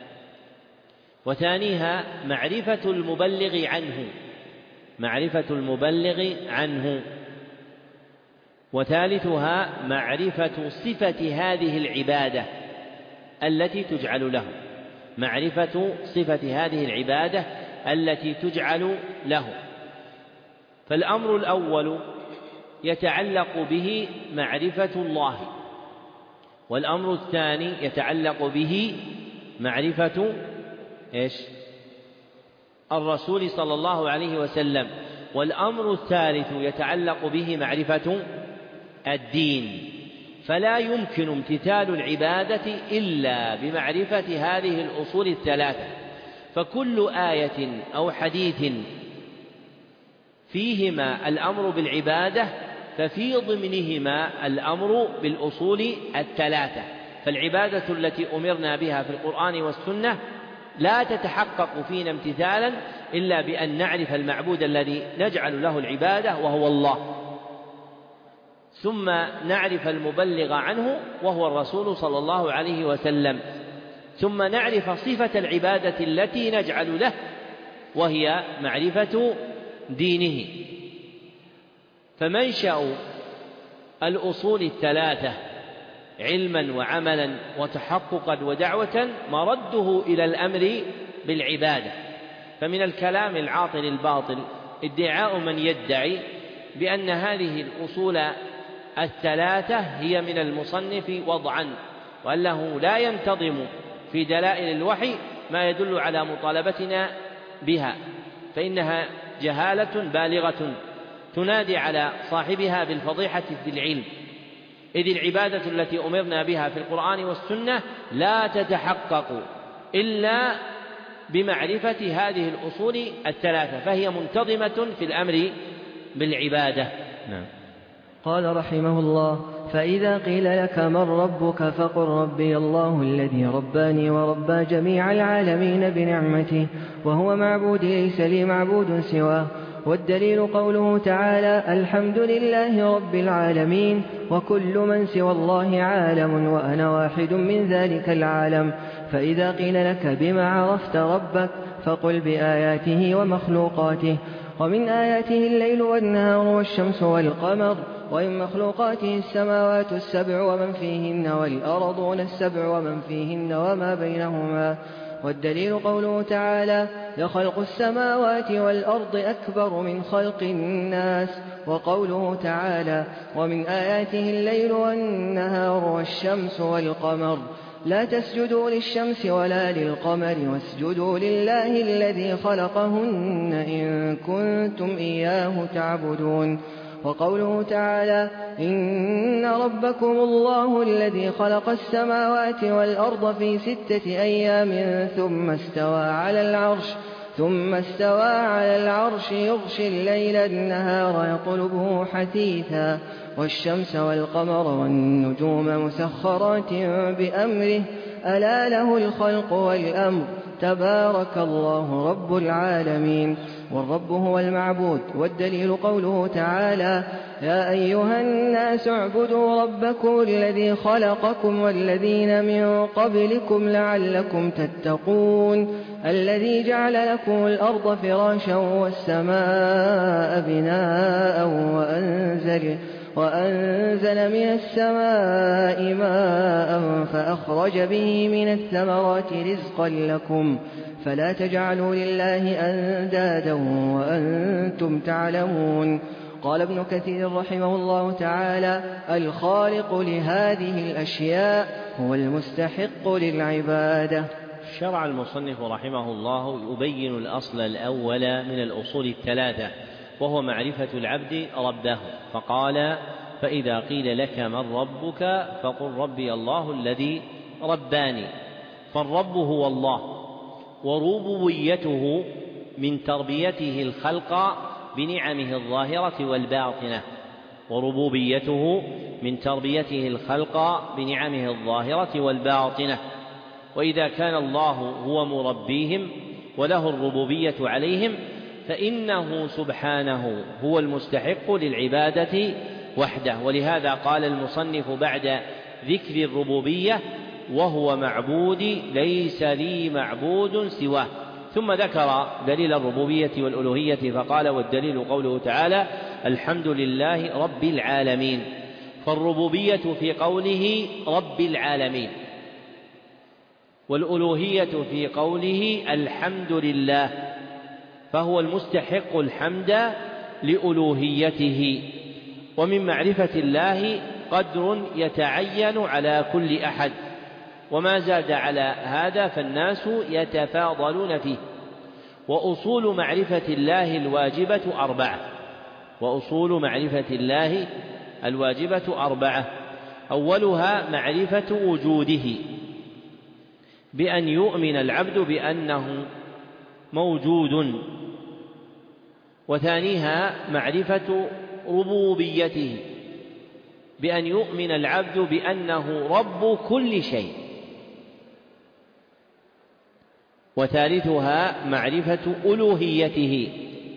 وثانيها معرفة المبلغ عنه، معرفة المبلغ عنه، وثالثها معرفة صفة هذه العبادة التي تجعل له، معرفة صفة هذه العبادة التي تجعل له. فالأمر الأول يتعلق به معرفة الله، والأمر الثاني يتعلق به معرفة الرسول صلى الله عليه وسلم، والأمر الثالث يتعلق به معرفة الدين. فلا يمكن امتثال العبادة إلا بمعرفة هذه الأصول الثلاثة، فكل آية أو حديث فيهما الأمر بالعبادة ففي ضمنهما الأمر بالأصول الثلاثة. فالعبادة التي أمرنا بها في القرآن والسنة لا تتحقق فينا امتثالا إلا بأن نعرف المعبود الذي نجعل له العبادة وهو الله، ثم نعرف المبلغ عنه وهو الرسول صلى الله عليه وسلم، ثم نعرف صفة العبادة التي نجعل له وهي معرفة دينه. فمنشأ الأصول الثلاثة علما وعملا وتحققا ودعوة مرده إلى الأمر بالعبادة. فمن الكلام العاطل الباطل ادعاء من يدعي بأن هذه الأصول الثلاثة هي من المصنف وضعا، وأنه لا ينتظم في دلائل الوحي ما يدل على مطالبتنا بها، فإنها جهالة بالغة تنادي على صاحبها بالفضيحة في العلم، إذ العبادة التي أمرنا بها في القرآن والسنة لا تتحقق إلا بمعرفة هذه الأصول الثلاثة، فهي منتظمة في الأمر بالعبادة. نعم. قال رحمه الله: فإذا قيل لك من ربك فقل ربي الله الذي رباني وربى جميع العالمين بنعمته، وهو معبودي ليس لي معبود سواه. والدليل قوله تعالى: الحمد لله رب العالمين، وكل من سوى الله عالم وأنا واحد من ذلك العالم. فإذا قيل لك بما عرفت ربك فقل بآياته ومخلوقاته. ومن آياته الليل والنهار والشمس والقمر، ومن مخلوقاته السماوات السبع ومن فيهن والأرضون السبع ومن فيهن وما بينهما. والدليل قوله تعالى: لخلق السماوات والأرض أكبر من خلق الناس. وقوله تعالى: ومن آياته الليل والنهار والشمس والقمر. لا تسجدوا للشمس ولا للقمر واسجدوا لله الذي خلقهن إن كنتم إياه تعبدون. وقوله تعالى: إن ربكم الله الذي خلق السماوات والأرض في 6 أيام ثم استوى على العرش يغشي الليل النهار يطلبه حثيثا، والشمس والقمر والنجوم مسخرات بأمره، ألا له الخلق والأمر، تبارك الله رب العالمين. والرب هو المعبود. والدليل قوله تعالى: يا أيها الناس اعبدوا ربكم الذي خلقكم والذين من قبلكم لعلكم تتقون الذي جعل لكم الأرض فراشا والسماء بناء وأنزل من السماء ماء فأخرج به من الثمرات رزقا لكم فلا تجعلوا لله أندادا وأنتم تعلمون. قال ابن كثير رحمه الله تعالى: الخالق لهذه الأشياء هو المستحق للعبادة. شرع المصنف رحمه الله يبين الأصل الأول من الأصول الثلاثة، وهو معرفة العبد ربه، فقال: فإذا قيل لك من ربك فقل ربي الله الذي رباني. فالرب هو الله، وربوبيته من تربيته الخلق بنعمه الظاهرة والباطنة، وربوبيته من تربيته الخلق بنعمه الظاهرة والباطنة. وإذا كان الله هو مربيهم وله الربوبية عليهم فإنه سبحانه هو المستحق للعبادة وحده. ولهذا قال المصنف بعد ذكر الربوبية: وهو معبودي ليس لي معبود سواه. ثم ذكر دليل الربوبية والألوهية فقال: والدليل قوله تعالى: الحمد لله رب العالمين. فالربوبية في قوله رب العالمين، والألوهية في قوله الحمد لله، فهو المستحق الحمد لألوهيته. ومن معرفة الله قدر يتعين على كل أحد، وما زاد على هذا فالناس يتفاضلون فيه. وأصول معرفة الله الواجبة أربعة. أولها معرفة وجوده بأن يؤمن العبد بأنه موجود. وثانيها معرفة ربوبيته بأن يؤمن العبد بأنه رب كل شيء. وثالثها معرفة ألوهيته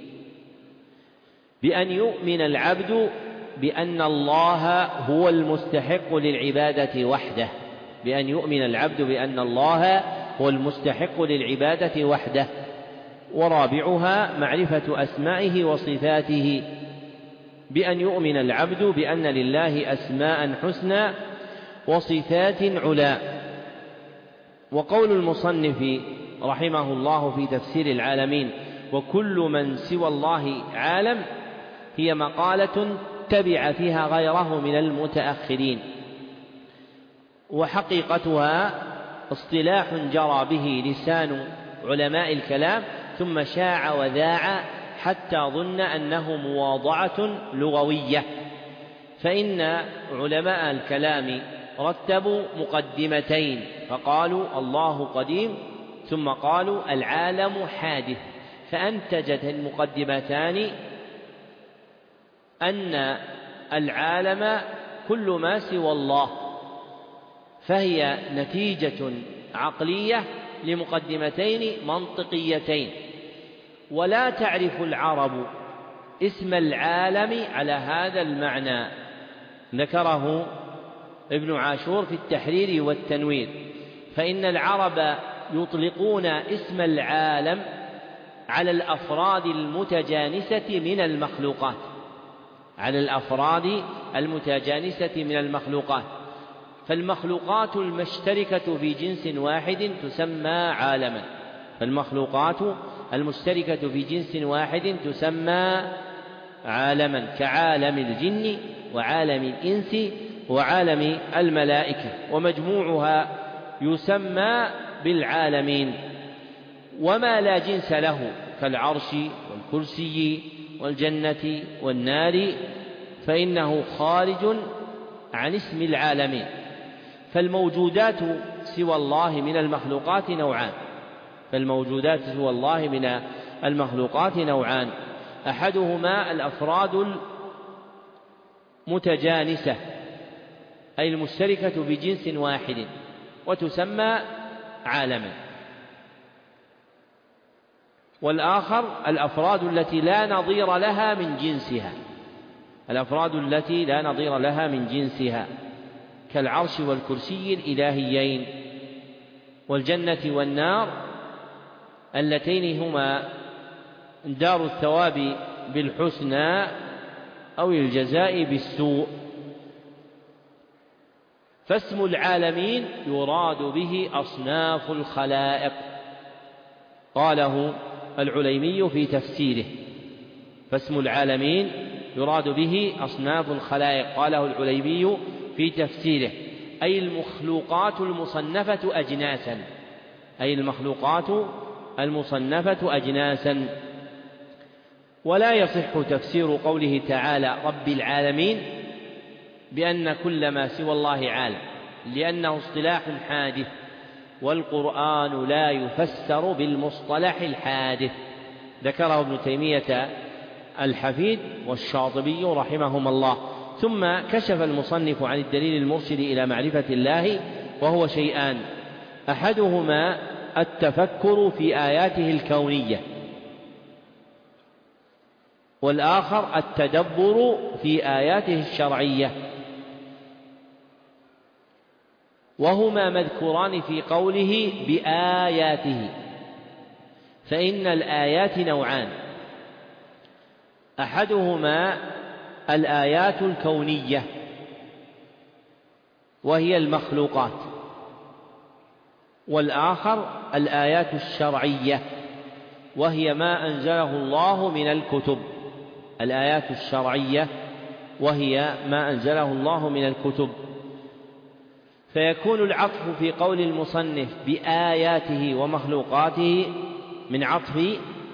بأن يؤمن العبد بأن الله هو المستحق للعبادة وحده، ورابعها معرفة أسمائه وصفاته بأن يؤمن العبد بأن لله أسماء حسنى وصفات علا. وقول المصنف رحمه الله في تفسير العالمين: وكل من سوى الله عالم، هي مقالة تبع فيها غيره من المتأخرين، وحقيقتها اصطلاح جرى به لسان علماء الكلام ثم شاع وذاع حتى ظن أنه مواضعة لغوية. فإن علماء الكلام رتبوا مقدمتين، فقالوا الله قديم، ثم قالوا العالم حادث، فأنتجت المقدمتان أن العالم كل ما سوى الله، فهي نتيجة عقلية لمقدمتين منطقيتين. ولا تعرف العرب اسم العالم على هذا المعنى، ذكره ابن عاشور في التحرير والتنوير، فإن العرب يطلقون اسم العالم على الأفراد المتجانسة من المخلوقات، فالمخلوقات المشتركة في جنس واحد تسمى عالما، كعالم الجن وعالم الإنس وعالم الملائكة، ومجموعها يسمى بالعالمين. وما لا جنس له كالعرش والكرسي والجنة والنار فإنه خارج عن اسم العالمين. فالموجودات سوى الله من المخلوقات نوعان: أحدهما الأفراد المتجانسة أي المشتركة بجنس واحد وتسمى عالما، والآخر الأفراد التي لا نظير لها من جنسها، الأفراد التي لا نظير لها من جنسها كالعرش والكرسي الإلهيين، والجنة والنار اللتين هما دار الثواب بالحسنى أو الجزاء بالسوء. فاسم العالمين يراد به أصناف الخلائق، قاله العليمي في تفسيره. فاسم العالمين يراد به أصناف الخلائق، قاله العليمي في تفسيره، أي المخلوقات المصنفة أجناسا، أي المخلوقات المصنفة أجناسا. ولا يصح تفسير قوله تعالى رب العالمين بأن كل ما سوى الله عالم، لأنه اصطلاح حادث، والقرآن لا يفسر بالمصطلح الحادث. ذكره ابن تيمية الحفيد والشاطبي رحمهما الله. ثم كشف المصنف عن الدليل المرشد إلى معرفة الله، وهو شيئان: أحدهما التفكر في آياته الكونية، والآخر التدبر في آياته الشرعية، وهما مذكوران في قوله بآياته. فإن الآيات نوعان: أحدهما الآيات الكونية وهي المخلوقات، والآخر الآيات الشرعية وهي ما أنزله الله من الكتب. الآيات الشرعية وهي ما أنزله الله من الكتب. فيكون العطف في قول المصنف بآياته ومخلوقاته من عطف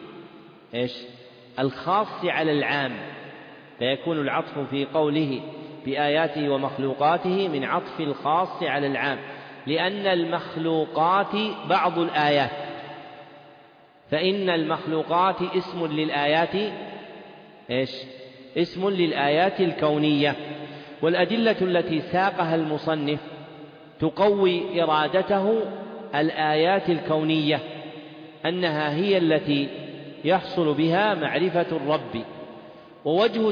الخاص على العام، فيكون العطف في قوله بآياته ومخلوقاته من عطف الخاص على العام، لأن المخلوقات بعض الآيات، فإن المخلوقات اسم للآيات اسم للآيات الكونية. والأدلة التي ساقها المصنف تقوي إرادته الآيات الكونية، أنها هي التي يحصل بها معرفة الرب. ووجه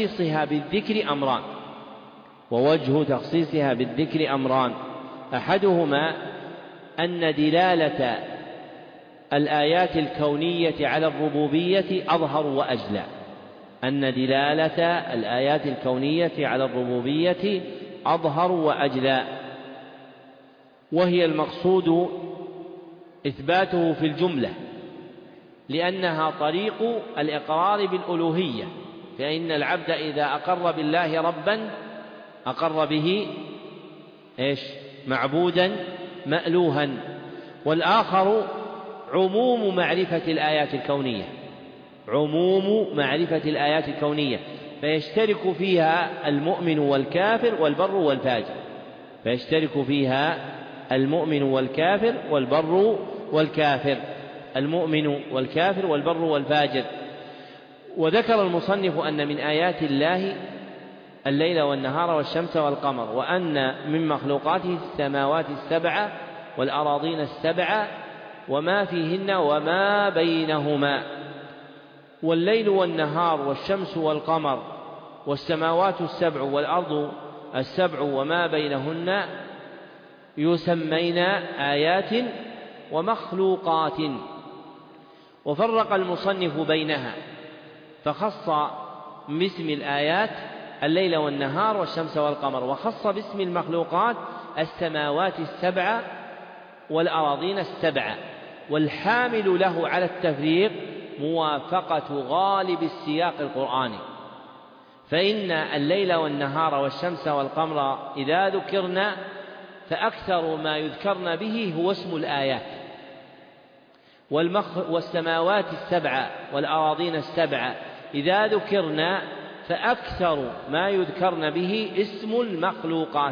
تخصيصها بالذكر أمران: أحدهما أن دلالة الآيات الكونية على الربوبية أظهر وأجلى، أن دلالة الآيات الكونية على الربوبية أظهر وأجلى، وهي المقصود إثباته في الجملة، لأنها طريق الإقرار بالألوهية. فإن العبد إذا أقر بالله ربا أقر به معبودا مألوها. والآخر عموم معرفة الآيات الكونية، فيشترك فيها المؤمن والكافر والبر والفاجر، المؤمن والكافر والبر والفاجر. وذكر المصنف أن من آيات الله الليل والنهار والشمس والقمر، وأن من مخلوقاته السماوات السبع والأراضين السبع وما فيهن وما بينهما. والليل والنهار والشمس والقمر والسماوات السبع والأرض السبع وما بينهن يسمين آيات ومخلوقات. وفرق المصنف بينها، فخص باسم الآيات الليل والنهار والشمس والقمر، وخص باسم المخلوقات السماوات السبع والأراضين السبع. والحامل له على التفريق موافقة غالب السياق القرآني، فإن الليل والنهار والشمس والقمر إذا ذكرنا فأكثر ما يذكرن به هو اسم الآيات، والسماوات السبع والأراضين السبع إذا ذكرنا فأكثر ما يذكرن به اسم المخلوقات.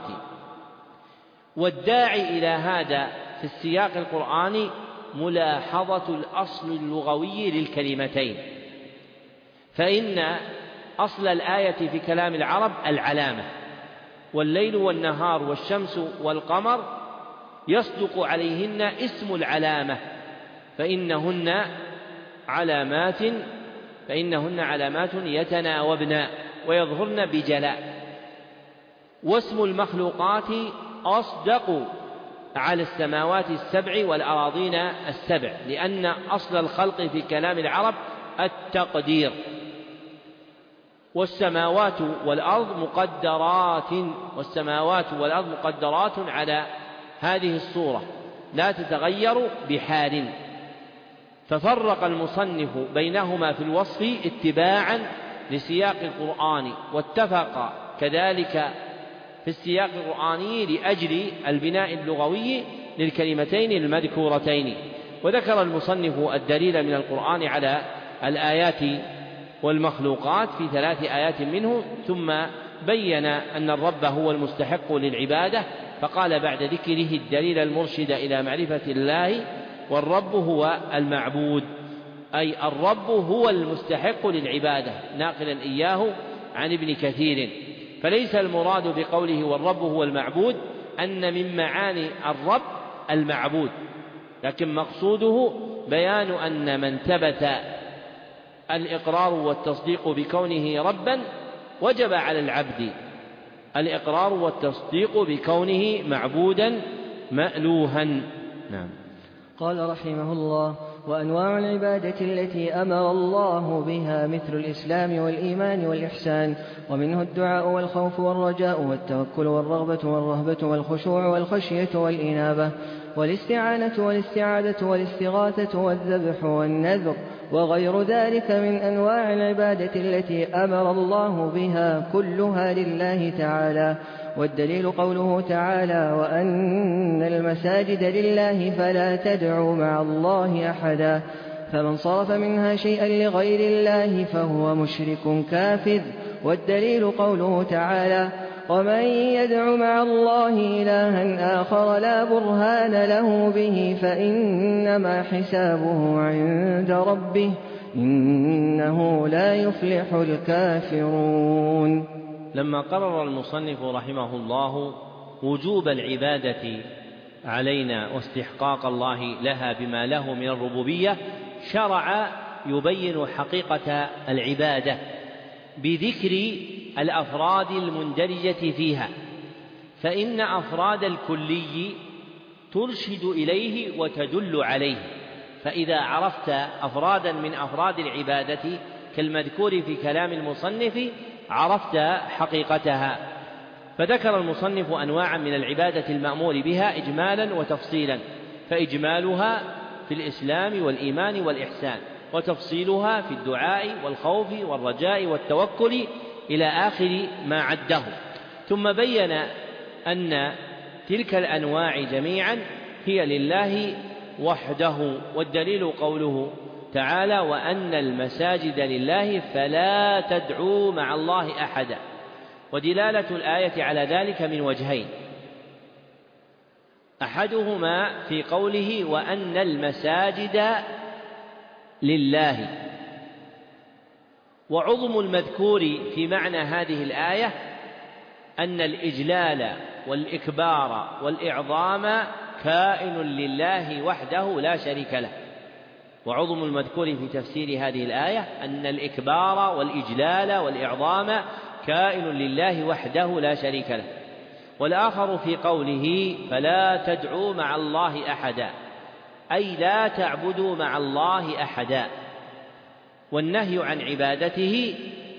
والداعي إلى هذا في السياق القرآني ملاحظة الأصل اللغوي للكلمتين، فإن أصل الآية في كلام العرب العلامة، والليل والنهار والشمس والقمر يصدق عليهن اسم العلامة، فإنهن علامات يتناوبن ويظهرن بجلاء. واسم المخلوقات أصدق على السماوات السبع والأراضين السبع، لأن أصل الخلق في كلام العرب التقدير. والسماوات والأرض مقدرات على هذه الصورة لا تتغير بحال. ففرق المصنف بينهما في الوصف اتباعا لسياق القرآن، واتفق كذلك في السياق القرآني لأجل البناء اللغوي للكلمتين المذكورتين. وذكر المصنف الدليل من القرآن على الآيات والمخلوقات في 3 آيات منه، ثم بين أن الرب هو المستحق للعبادة، فقال بعد ذكره الدليل المرشد إلى معرفة الله: والرب هو المعبود، أي الرب هو المستحق للعبادة، ناقلا إياه عن ابن كثير. فليس المراد بقوله والرب هو المعبود أن من معاني الرب المعبود، لكن مقصوده بيان أن من ثبت الإقرار والتصديق بكونه ربا وجب على العبد الإقرار والتصديق بكونه معبودا مألوها. نعم. قال رحمه الله: وأنواع العبادة التي أمر الله بها مثل الإسلام والإيمان والإحسان، ومنه الدعاء والخوف والرجاء والتوكل والرغبة والرهبة والخشوع والخشية والإنابة والاستعانة والاستعاذة والاستغاثة والذبح والنذر وغير ذلك من أنواع العبادة التي أمر الله بها كلها لله تعالى. والدليل قوله تعالى: وأن المساجد لله فلا تدعوا مع الله أحدا. فمن صرف منها شيئا لغير الله فهو مشرك كافر. والدليل قوله تعالى: ومن يدع مع الله إلها آخر لا برهان له به فإنما حسابه عند ربه إنه لا يفلح الكافرون. لما قرر المصنف رحمه الله وجوب العبادة علينا واستحقاق الله لها بما له من الربوبية، شرع يبين حقيقة العبادة بذكر الأفراد المندرجة فيها، فإن أفراد الكلي ترشد إليه وتدل عليه. فإذا عرفت أفرادا من أفراد العبادة كالمذكور في كلام المصنف عرفت حقيقتها. فذكر المصنف أنواعا من العبادة المأمور بها إجمالا وتفصيلا، فإجمالها في الإسلام والإيمان والإحسان، وتفصيلها في الدعاء والخوف والرجاء والتوكل إلى آخر ما عده. ثم بين أن تلك الأنواع جميعا هي لله وحده، والدليل قوله تعالى: وأن المساجد لله فلا تدعوا مع الله أحدا. ودلالة الآية على ذلك من وجهين: أحدهما في قوله: وأن المساجد لله، وعظم المذكور في معنى هذه الآية أن الإجلال والإكبار والإعظام كائن لله وحده لا شريك له. وعظم المذكور في تفسير هذه الآية أن الإكبار والإجلال والإعظام كائن لله وحده لا شريك له. والآخر في قوله: فلا تدعوا مع الله أحدا، أي لا تعبدوا مع الله أحدا. والنهي عن عبادته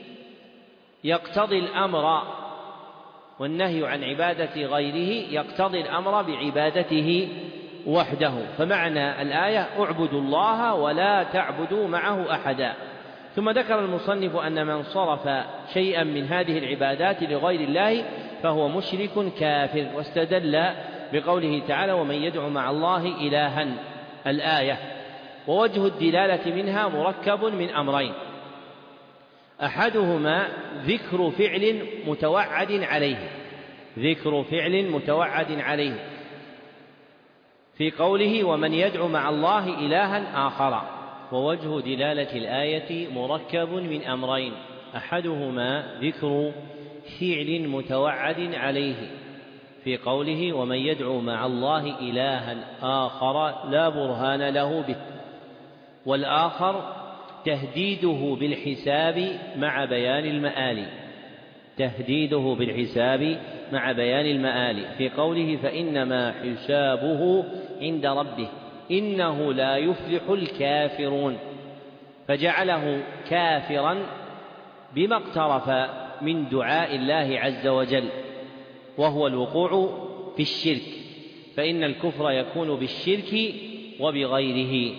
يقتضي الأمر، والنهي عن عبادة غيره يقتضي الأمر بعبادته وحده. فمعنى الآية: اعبدوا الله ولا تعبدوا معه أحدا. ثم ذكر المصنف أن من صرف شيئا من هذه العبادات لغير الله فهو مشرك كافر، واستدل بقوله تعالى: ومن يدع مع الله إلها، الآية. ووجه الدلالة منها مركب من أمرين: أحدهما ذكر فعل متوعد عليه في قوله: ومن يدع مع الله إلها آخر. ووجه دلالة الآية مركب من أمرين: أحدهما ذكر فعل متوعد عليه في قوله: ومن يدع مع الله إلها آخر لا برهان له به. والآخر تهديده بالحساب مع بيان المآل، تهديده بالحساب مع بيان المآل في قوله فإنما حسابه عند ربه إنه لا يفلح الكافرون، فجعله كافرا بما اقترف من دعاء الله عز وجل وهو الوقوع في الشرك، فإن الكفر يكون بالشرك وبغيره.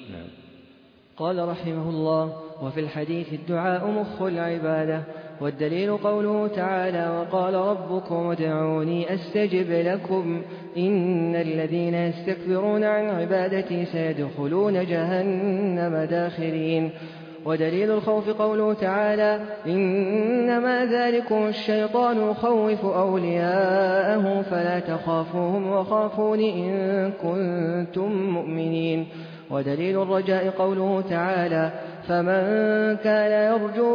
قال رحمه الله: وفي الحديث الدعاء مخ العبادة، والدليل قوله تعالى: وقال ربكم ادعوني أستجب لكم إن الذين يستكبرون عن عبادتي سيدخلون جهنم داخرين. ودليل الخوف قوله تعالى: إنما ذلكم الشيطان يخوف أولياءه فلا تخافوهم وخافون إن كنتم مؤمنين. ودليل الرجاء قوله تعالى: فمن كان يرجو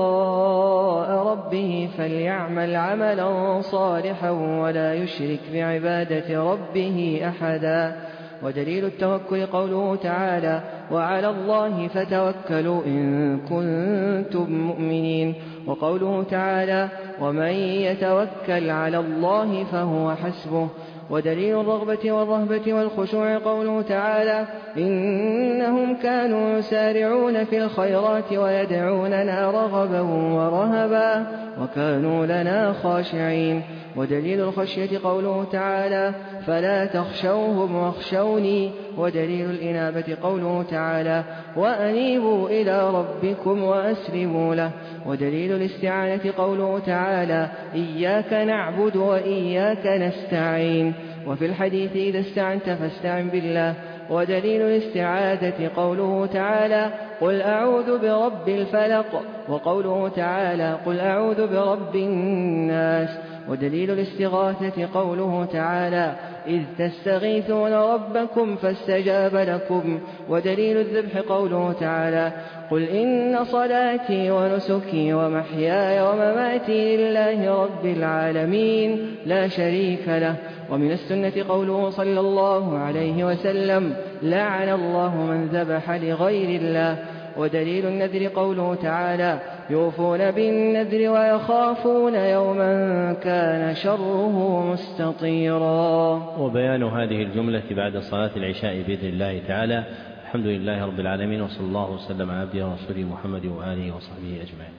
لقاء ربه فليعمل عملا صالحا ولا يشرك بعبادة ربه أحدا. ودليل التوكل قوله تعالى: وعلى الله فتوكلوا إن كنتم مؤمنين. وقوله تعالى: ومن يتوكل على الله فهو حسبه. ودليل الرغبة والرهبة والخشوع قوله تعالى: إنهم كانوا يسارعون في الخيرات ويدعوننا رغبا ورهبا وكانوا لنا خاشعين. ودليل الخشية قوله تعالى: فلا تخشوهم واخشوني. ودليل الإنابة قوله تعالى: وأنيبوا إلى ربكم وأسلموا له. ودليل الاستعانة قوله تعالى: إياك نعبد وإياك نستعين. وفي الحديث إذا استعنت فاستعن بالله. ودليل الاستعاذة قوله تعالى: قل أعوذ برب الفلق. وقوله تعالى: قل أعوذ برب الناس. ودليل الاستغاثة قوله تعالى: إذ تستغيثون ربكم فاستجاب لكم. ودليل الذبح قوله تعالى: قل إن صلاتي ونسكي ومحياي ومماتي لله رب العالمين لا شريك له. ومن السنة قوله صلى الله عليه وسلم: لعن الله من ذبح لغير الله. ودليل النذر قوله تعالى: يوفون بالنذر ويخافون يوما كان شره مستطيرا. وبيان هذه الجملة بعد صلاة العشاء بإذن الله تعالى. الحمد لله رب العالمين، وصلى الله وسلم على عبده ورسوله محمد وآله وصحبه أجمعين.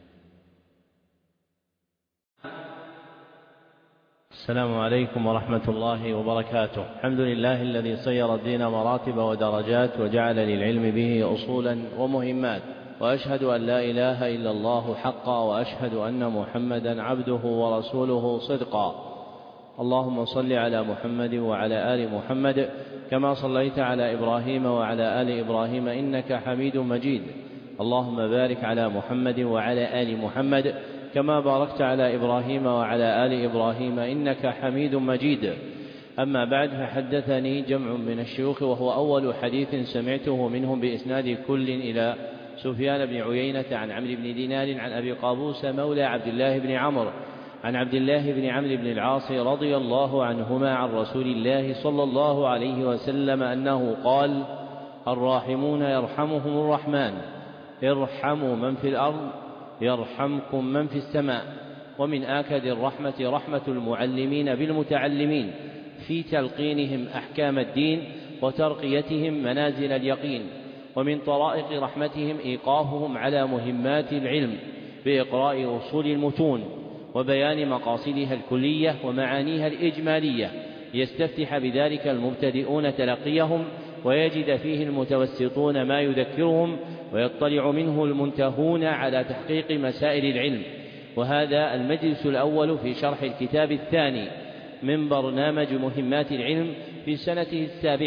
السلام عليكم ورحمة الله وبركاته. الحمد لله الذي صير الدين مراتب ودرجات وجعل للعلم به أصولا ومهمات، وأشهد أن لا إله إلا الله حقا، وأشهد أن محمدا عبده ورسوله صدقا. اللهم صل على محمد وعلى آل محمد كما صليت على إبراهيم وعلى آل إبراهيم إنك حميد مجيد. اللهم بارك على محمد وعلى آل محمد كما باركت على إبراهيم وعلى آل إبراهيم إنك حميد مجيد. أما بعد، فحدثني جمع من الشيوخ، وهو أول حديث سمعته منهم بإسناد كل إلى سفيان بن عيينة عن عمرو بن دينار عن أبي قابوس مولى عبد الله بن عمرو عن عبد الله بن عمرو بن العاص رضي الله عنهما عن رسول الله صلى الله عليه وسلم أنه قال: الراحمون يرحمهم الرحمن، ارحموا من في الأرض يرحمكم من في السماء. ومن آكد الرحمة رحمة المعلمين بالمتعلمين في تلقينهم أحكام الدين وترقيتهم منازل اليقين. ومن طرائق رحمتهم إيقافهم على مهمات العلم بإقراء أصول المتون وبيان مقاصدها الكلية ومعانيها الإجمالية، ليستفتح بذلك المبتدئون تلقيهم ويجد فيه المتوسطون ما يذكرهم، ويطلع منه المنتهون على تحقيق مسائل العلم. وهذا المجلس الأول في شرح الكتاب الثاني من برنامج مهمات العلم في سنته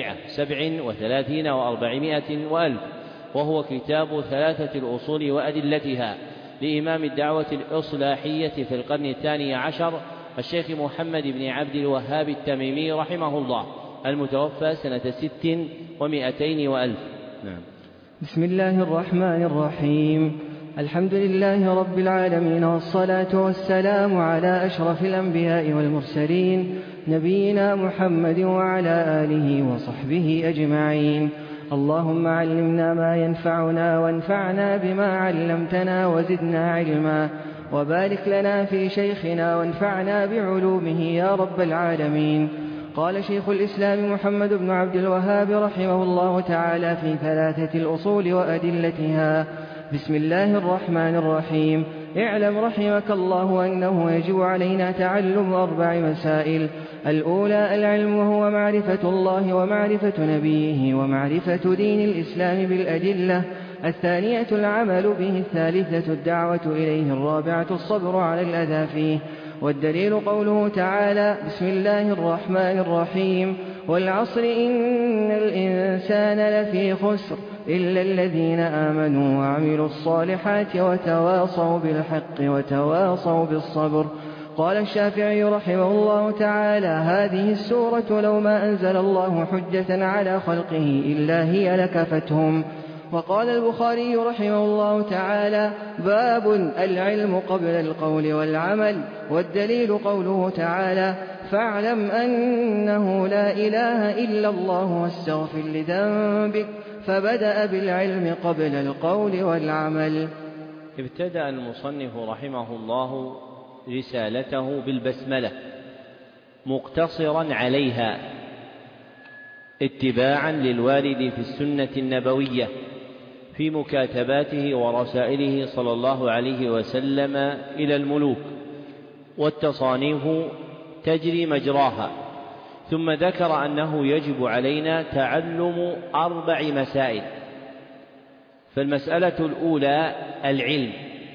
37 و400 وألف، وهو كتاب 3 الأصول وأدلتها لإمام الدعوة الإصلاحية في القرن 12 الشيخ محمد بن عبد الوهاب التميمي رحمه الله، المتوفى سنة 600 وألف. نعم. بسم الله الرحمن الرحيم. الحمد لله رب العالمين، والصلاة والسلام على أشرف الأنبياء والمرسلين، نبينا محمد وعلى آله وصحبه أجمعين. اللهم علمنا ما ينفعنا وانفعنا بما علمتنا وزدنا علما، وبارك لنا في شيخنا وانفعنا بعلومه يا رب العالمين. قال شيخ الإسلام محمد بن عبد الوهاب رحمه الله تعالى في 3 الأصول وأدلتها: بسم الله الرحمن الرحيم. اعلم رحمك الله أنه يجب علينا تعلم 4 مسائل: الأولى العلم، وهو معرفة الله ومعرفة نبيه ومعرفة دين الإسلام بالأدلة. الثانية العمل به. الثالثة الدعوة إليه. الرابعة الصبر على الأذى فيه. والدليل قوله تعالى: بسم الله الرحمن الرحيم، والعصر إن الإنسان لفي خسر إلا الذين آمنوا وعملوا الصالحات وتواصوا بالحق وتواصوا بالصبر. قال الشافعي رحمه الله تعالى: هذه السورة لو ما أنزل الله حجة على خلقه إلا هي لكفتهم. وقال البخاري رحمه الله تعالى: باب العلم قبل القول والعمل. والدليل قوله تعالى: فاعلم أنه لا إله إلا الله واستغفر لذنبك، فبدأ بالعلم قبل القول والعمل. ابتدأ المصنف رحمه الله رسالته بالبسملة مقتصرا عليها اتباعا للوارد في السنة النبوية في مكاتباته ورسائله صلى الله عليه وسلم إلى الملوك، والتصانيف تجري مجراها. ثم ذكر أنه يجب علينا تعلم 4 مسائل. فالمسألة الأولى العلم،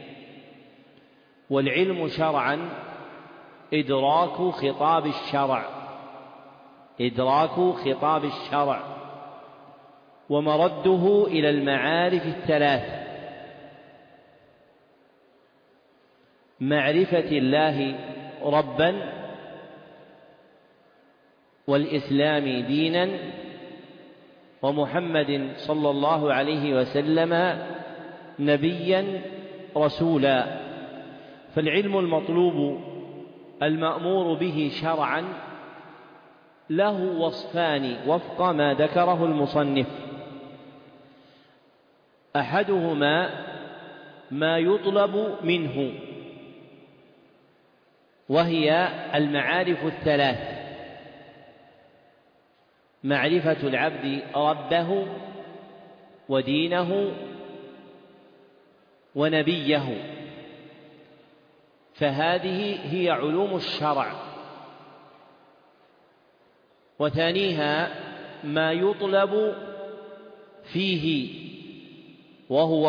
والعلم شرعا إدراك خطاب الشرع ومرده إلى المعارف 3: معرفة الله ربا، والإسلام دينا، ومحمد صلى الله عليه وسلم نبيا رسولا. فالعلم المطلوب المأمور به شرعا له وصفان وفق ما ذكره المصنف: أحدهما ما يطلب منه، وهي المعارف 3: معرفة العبد ربه ودينه ونبيه، فهذه هي علوم الشرع. وثانيها ما يطلب فيه، وهو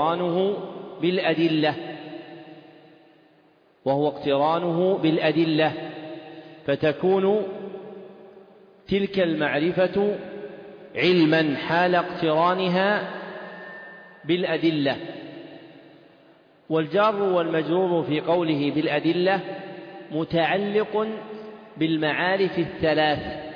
اقترانه بالأدلة، فتكون تلك المعرفة علما حال اقترانها بالأدلة. والجار والمجرور في قوله بالأدلة متعلق بالمعارف 3،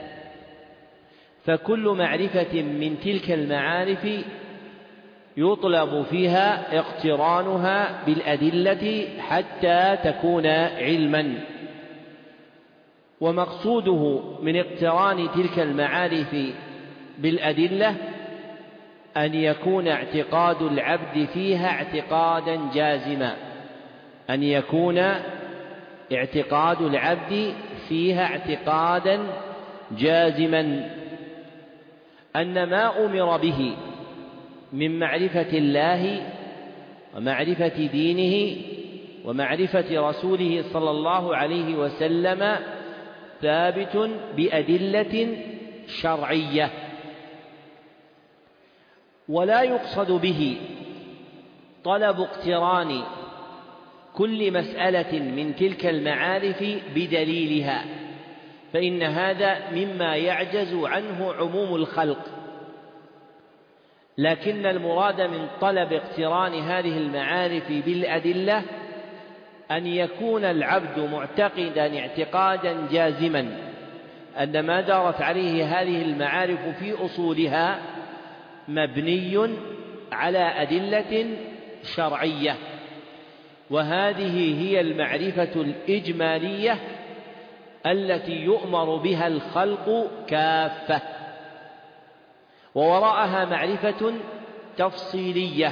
فكل معرفة من تلك المعارف يطلب فيها اقترانها بالأدلة حتى تكون علما. ومقصوده من اقتران تلك المعارف بالأدلة أن يكون اعتقاد العبد فيها اعتقادا جازما، أن ما أمر به من معرفة الله ومعرفة دينه ومعرفة رسوله صلى الله عليه وسلم ثابت بأدلة شرعية، ولا يقصد به طلب اقتران كل مسألة من تلك المعارف بدليلها، فإن هذا مما يعجز عنه عموم الخلق. لكن المراد من طلب اقتران هذه المعارف بالأدلة أن يكون العبد معتقدا اعتقادا جازما أن ما دارت عليه هذه المعارف في أصولها مبني على أدلة شرعية، وهذه هي المعرفة الإجمالية التي يؤمر بها الخلق كافة. ووراءها معرفة تفصيلية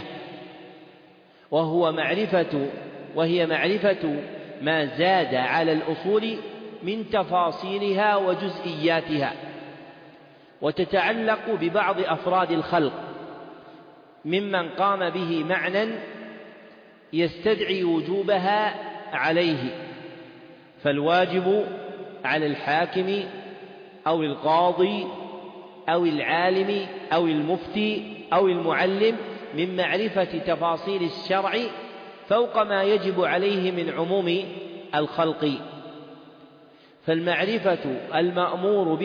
وهي معرفة ما زاد على الأصول من تفاصيلها وجزئياتها، وتتعلق ببعض أفراد الخلق ممن قام به معنى يستدعي وجوبها عليه، فالواجب على الحاكم أو القاضي أو العالم أو المفتي أو المعلم من معرفة تفاصيل الشرع فوق ما يجب عليه من عموم الخلق. فالمعرفة المأمور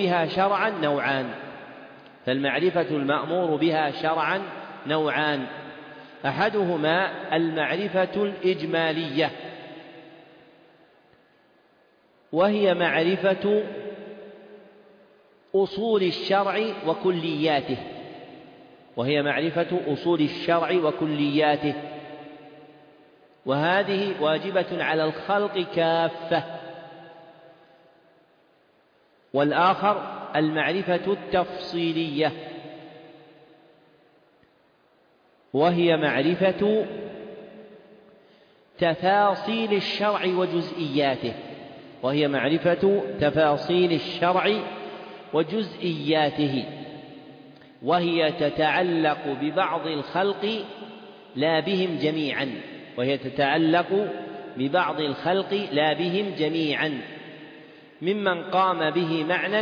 بها شرعا نوعان، أحدهما المعرفة الإجمالية، وهي معرفة أصول الشرع وكلياته، وهذه واجبة على الخلق كافة. والآخر المعرفة التفصيلية، وهي معرفة تفاصيل الشرع وجزئياته، وهي تتعلق ببعض الخلق لا بهم جميعا ممن قام به معنى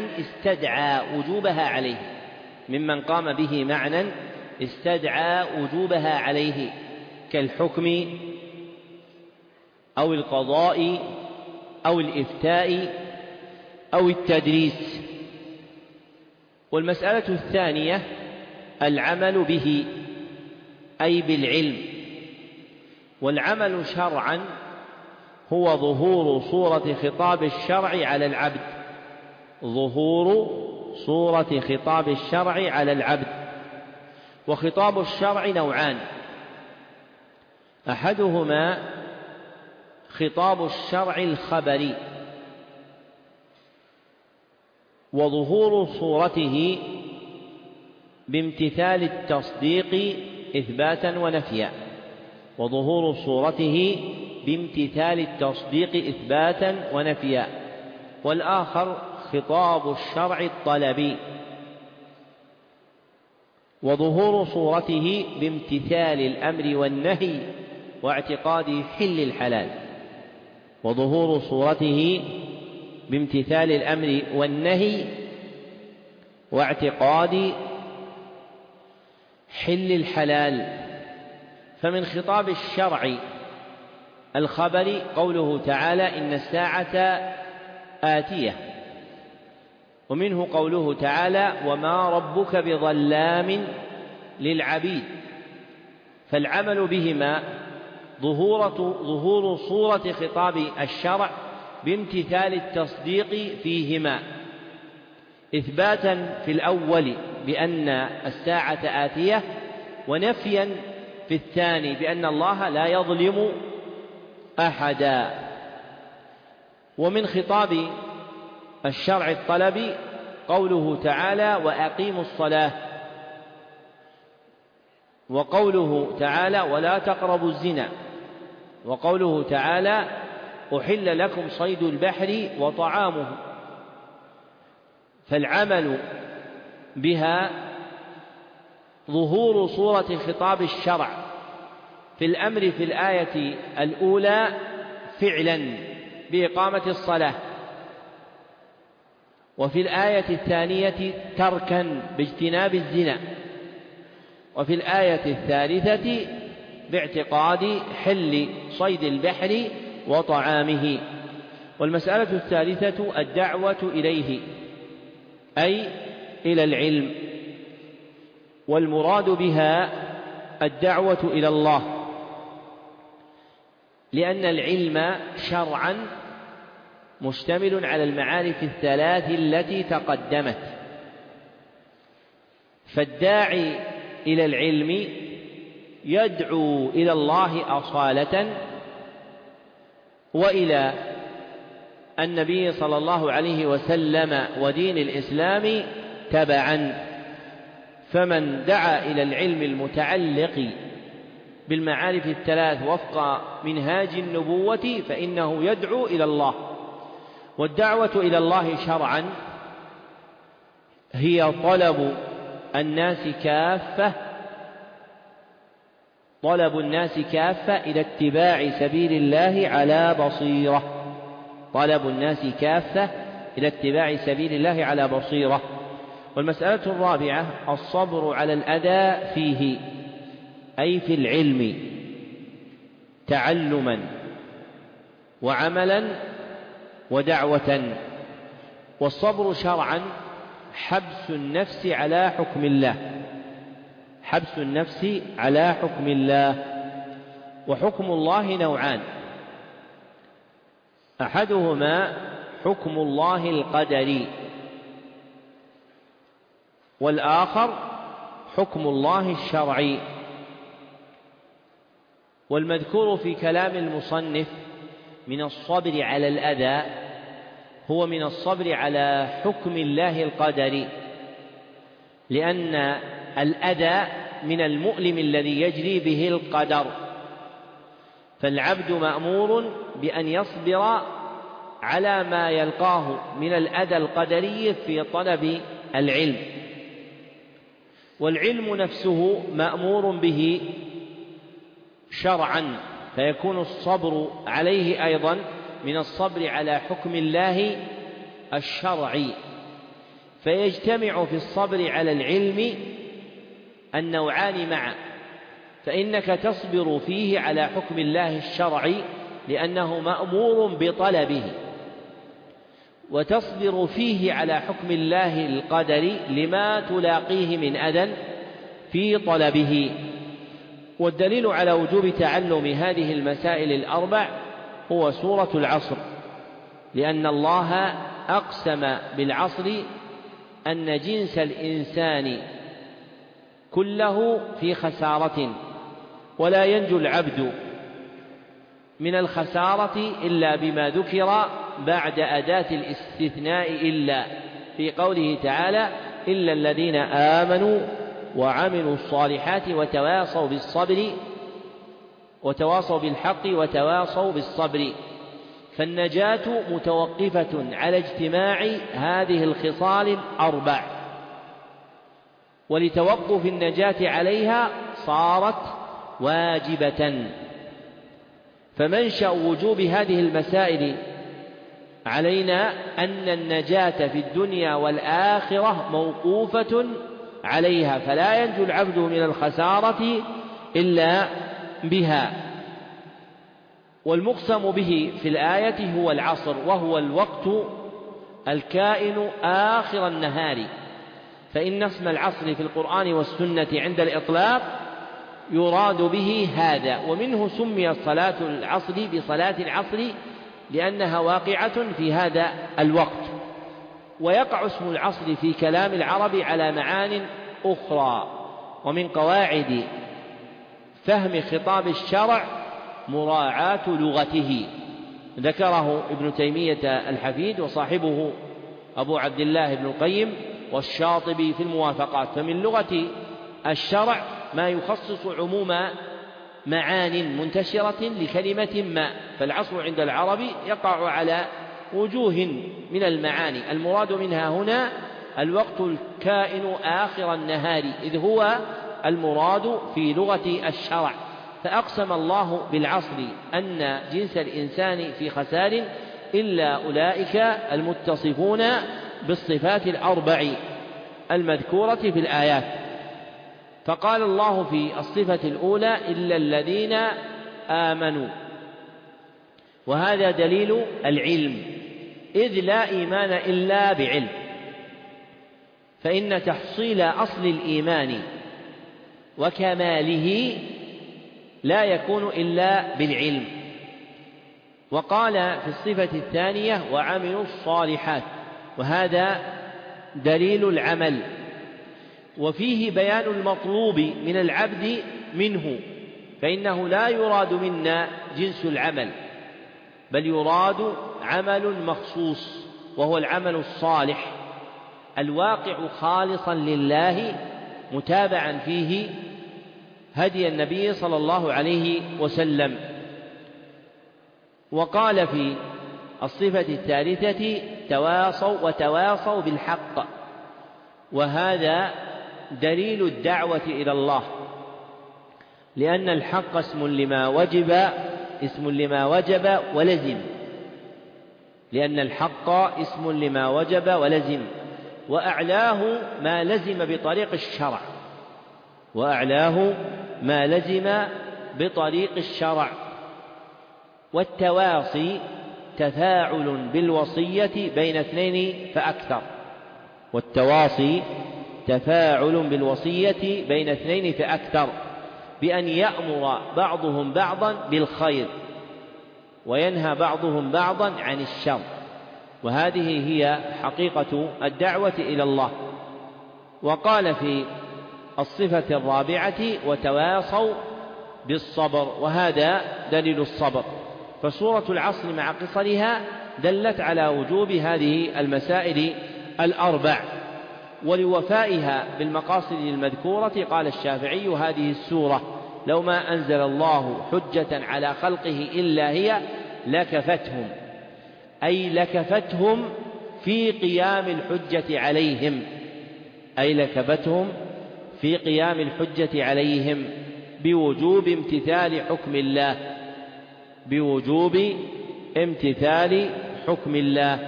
استدعى وجوبها عليه كالحكم أو القضاء أو الإفتاء أو التدريس. والمسألة الثانية العمل به أي بالعلم. والعمل شرعا هو ظهور صورة خطاب الشرع على العبد، وخطاب الشرع نوعان، أحدهما خطاب الشرع الخبري، وظهور صورته بامتثال التصديق إثباتا ونفيا. والآخر خطاب الشرع الطلبي، وظهور صورته بامتثال الأمر والنهي واعتقاد حل الحلال. فمن خطاب الشرع الخبري قوله تعالى إن الساعة آتية، ومنه قوله تعالى وما ربك بظلام للعبيد. فالعمل بهما ظهور صورة خطاب الشرع بامتثال التصديق فيهما، إثباتا في الأول بأن الساعة آتية، ونفيا في الثاني بأن الله لا يظلم أحدا. ومن خطاب الشرع الطلبي قوله تعالى وأقيموا الصلاة، وقوله تعالى ولا تقربوا الزنا، وقوله تعالى أحل لكم صيد البحر وطعامه. فالعمل بها ظهور صورة خطاب الشرع في الأمر في الآية الأولى فعلا بإقامة الصلاة، وفي الآية الثانية تركا باجتناب الزنا، وفي الآية الثالثة باعتقاد حل صيد البحر وطعامه. والمسألة الثالثة الدعوة إليه أي إلى العلم، والمراد بها الدعوة إلى الله، لأن العلم شرعا مشتمل على المعارف الثلاث التي تقدمت. فالداعي إلى العلم يدعو إلى الله أصالة وإلى النبي صلى الله عليه وسلم ودين الإسلام تبعا، فمن دعا إلى العلم المتعلق بالمعارف الثلاث وفق منهاج النبوة فإنه يدعو إلى الله. والدعوة إلى الله شرعا هي طلب الناس كافة إلى اتباع سبيل الله على بصيرة. طلب الناس كافة إلى اتباع سبيل الله على بصيرة. والمسألة الرابعة الصبر على الأذى فيه، أي في العلم، تعلما وعملا ودعوة. والصبر شرعا حبس النفس على حكم الله، حبس النفس على حكم الله. وحكم الله نوعان: أحدهما حكم الله القدري، والآخر حكم الله الشرعي. والمذكور في كلام المصنف من الصبر على الأذى هو من الصبر على حكم الله القدري، لأن الأذى من المؤلم الذي يجري به القدر، فالعبد مأمور بأن يصبر على ما يلقاه من الأذى القدري في طلب العلم. والعلم نفسه مأمور به شرعا، فيكون الصبر عليه أيضا من الصبر على حكم الله الشرعي. فيجتمع في الصبر على العلم النوعان معا، فإنك تصبر فيه على حكم الله الشرعي لأنه مأمور بطلبه، وتصبر فيه على حكم الله القدري لما تلاقيه من أذى في طلبه. والدليل على وجوب تعلم هذه المسائل الأربع هو سورة العصر، لأن الله أقسم بالعصر أن جنس الإنسان كله في خسارة، ولا ينجو العبد من الخسارة إلا بما ذكر بعد أداة الاستثناء إلا، في قوله تعالى: إلا الذين آمنوا وعملوا الصالحات وتواصوا بالصبر وتواصوا بالحق وتواصوا بالصبر. فالنجاة متوقفة على اجتماع هذه الخصال الأربع، ولتوقف النجاة عليها صارت واجبة. فمنشأ وجوب هذه المسائل علينا أن النجاة في الدنيا والآخرة موقوفة عليها، فلا ينجو العبد من الخسارة إلا بها. والمقسم به في الآية هو العصر، وهو الوقت الكائن آخر النهار، فإن اسم العصر في القرآن والسنة عند الإطلاق يراد به هذا. ومنه سميت صلاة العصر بصلاة العصر لأنها واقعة في هذا الوقت. ويقع اسم العصر في كلام العرب على معان أخرى، ومن قواعد فهم خطاب الشرع مراعاة لغته، ذكره ابن تيمية الحفيد وصاحبه أبو عبد الله بن القيم والشاطبي في الموافقات. فمن لغة الشرع ما يخصص عموم معان منتشرة لكلمة ما، فالعصر عند العرب يقع على وجوه من المعاني، المراد منها هنا الوقت الكائن آخر النهار، إذ هو المراد في لغة الشرع. فأقسم الله بالعصر أن جنس الإنسان في خسار إلا أولئك المتصفون بالصفات الأربع المذكورة في الآيات. فقال الله في الصفة الأولى: إلا الذين آمنوا، وهذا دليل العلم، إذ لا إيمان إلا بعلم، فإن تحصيل أصل الإيمان وكماله لا يكون إلا بالعلم. وقال في الصفة الثانية: وعملوا الصالحات، وهذا دليل العمل، وفيه بيان المطلوب من العبد منه، فإنه لا يراد منا جنس العمل، بل يراد عمل مخصوص، وهو العمل الصالح الواقع خالصا لله متابعا فيه هدي النبي صلى الله عليه وسلم. وقال في الصفة الثالثة تواصوا وتواصوا بالحق، وهذا دليل الدعوة إلى الله، لأن الحق اسم لما وجب ولزم، لأن الحق اسم لما وجب ولزم، وأعلاه ما لزم بطريق الشرع، وأعلاه ما لزم بطريق الشرع. والتواصي تفاعل بالوصية بين اثنين فأكثر، والتواصي تفاعل بالوصية بين اثنين فأكثر، بأن يأمر بعضهم بعضا بالخير وينهى بعضهم بعضا عن الشر، وهذه هي حقيقة الدعوة إلى الله. وقال في الصفة الرابعة وتواصوا بالصبر، وهذا دليل الصبر. فسورة العصر مع قصرها دلت على وجوب هذه المسائل الأربع، ولوفائها بالمقاصد المذكورة قال الشافعي هذه السورة لو ما أنزل الله حجة على خلقه إلا هي لكفتهم، أي لكفتهم في قيام الحجة عليهم، أي لكفتهم في قيام الحجة عليهم بوجوب امتثال حكم الله، بوجوب امتثال حكم الله.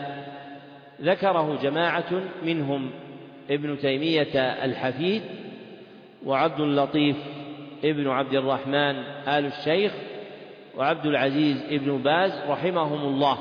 ذكره جماعة منهم ابن تيمية الحفيد وعبد اللطيف ابن عبد الرحمن آل الشيخ وعبد العزيز ابن باز رحمهم الله.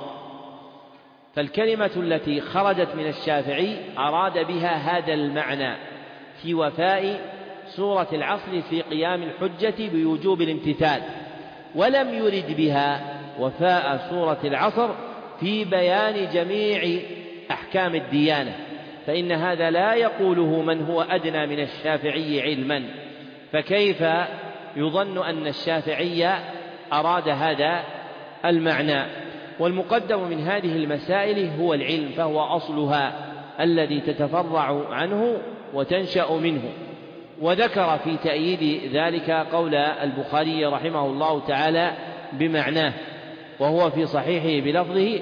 فالكلمة التي خرجت من الشافعي أراد بها هذا المعنى في وفاء سورة العصر في قيام الحجة بوجوب الامتثال، ولم يرد بها وفاء سورة العصر في بيان جميع أحكام الديانة، فإن هذا لا يقوله من هو أدنى من الشافعي علما، فكيف يظن أن الشافعي أراد هذا المعنى؟ والمقدم من هذه المسائل هو العلم، فهو أصلها الذي تتفرع عنه وتنشأ منه. وذكر في تأييد ذلك قول البخاري رحمه الله تعالى بمعناه، وهو في صحيحه بلفظه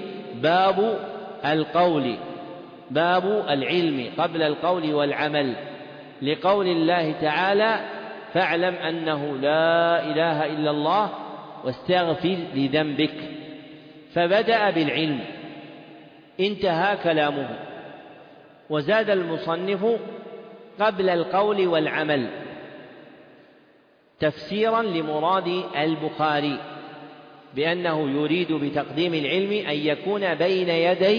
باب العلم قبل القول والعمل، لقول الله تعالى فاعلم أنه لا إله إلا الله واستغفر لذنبك، فبدأ بالعلم انتهى كلامه. وزاد المصنف قبل القول والعمل تفسيرا لمراد البخاري بأنه يريد بتقديم العلم أن يكون بين يدي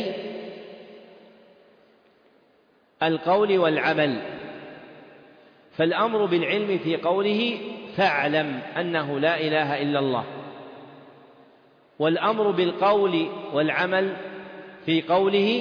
القول والعمل، فالأمر بالعلم في قوله فاعلم أنه لا إله إلا الله، والأمر بالقول والعمل في قوله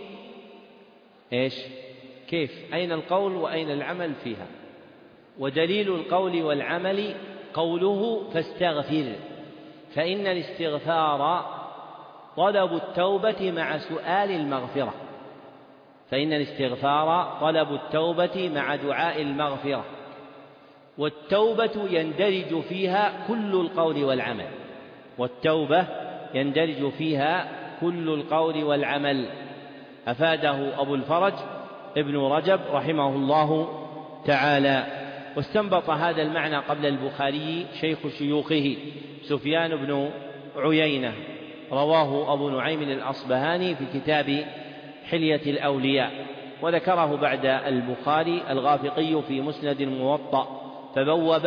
كيف؟ أين القول وأين العمل فيها؟ ودليل القول والعمل قوله فاستغفر، فإن الاستغفار طلب التوبة مع سؤال المغفرة، فإن الاستغفار طلب التوبة مع دعاء المغفرة، والتوبة يندرج فيها كل القول والعمل، والتوبة يندرج فيها كل القول والعمل. أفاده أبو الفرج ابن رجب رحمه الله تعالى. واستنبط هذا المعنى قبل البخاري شيخ شيوخه سفيان بن عيينة، رواه أبو نعيم الأصبهاني في كتاب حلية الأولياء، وذكره بعد البخاري الغافقي في مسند الموطأ، فبوب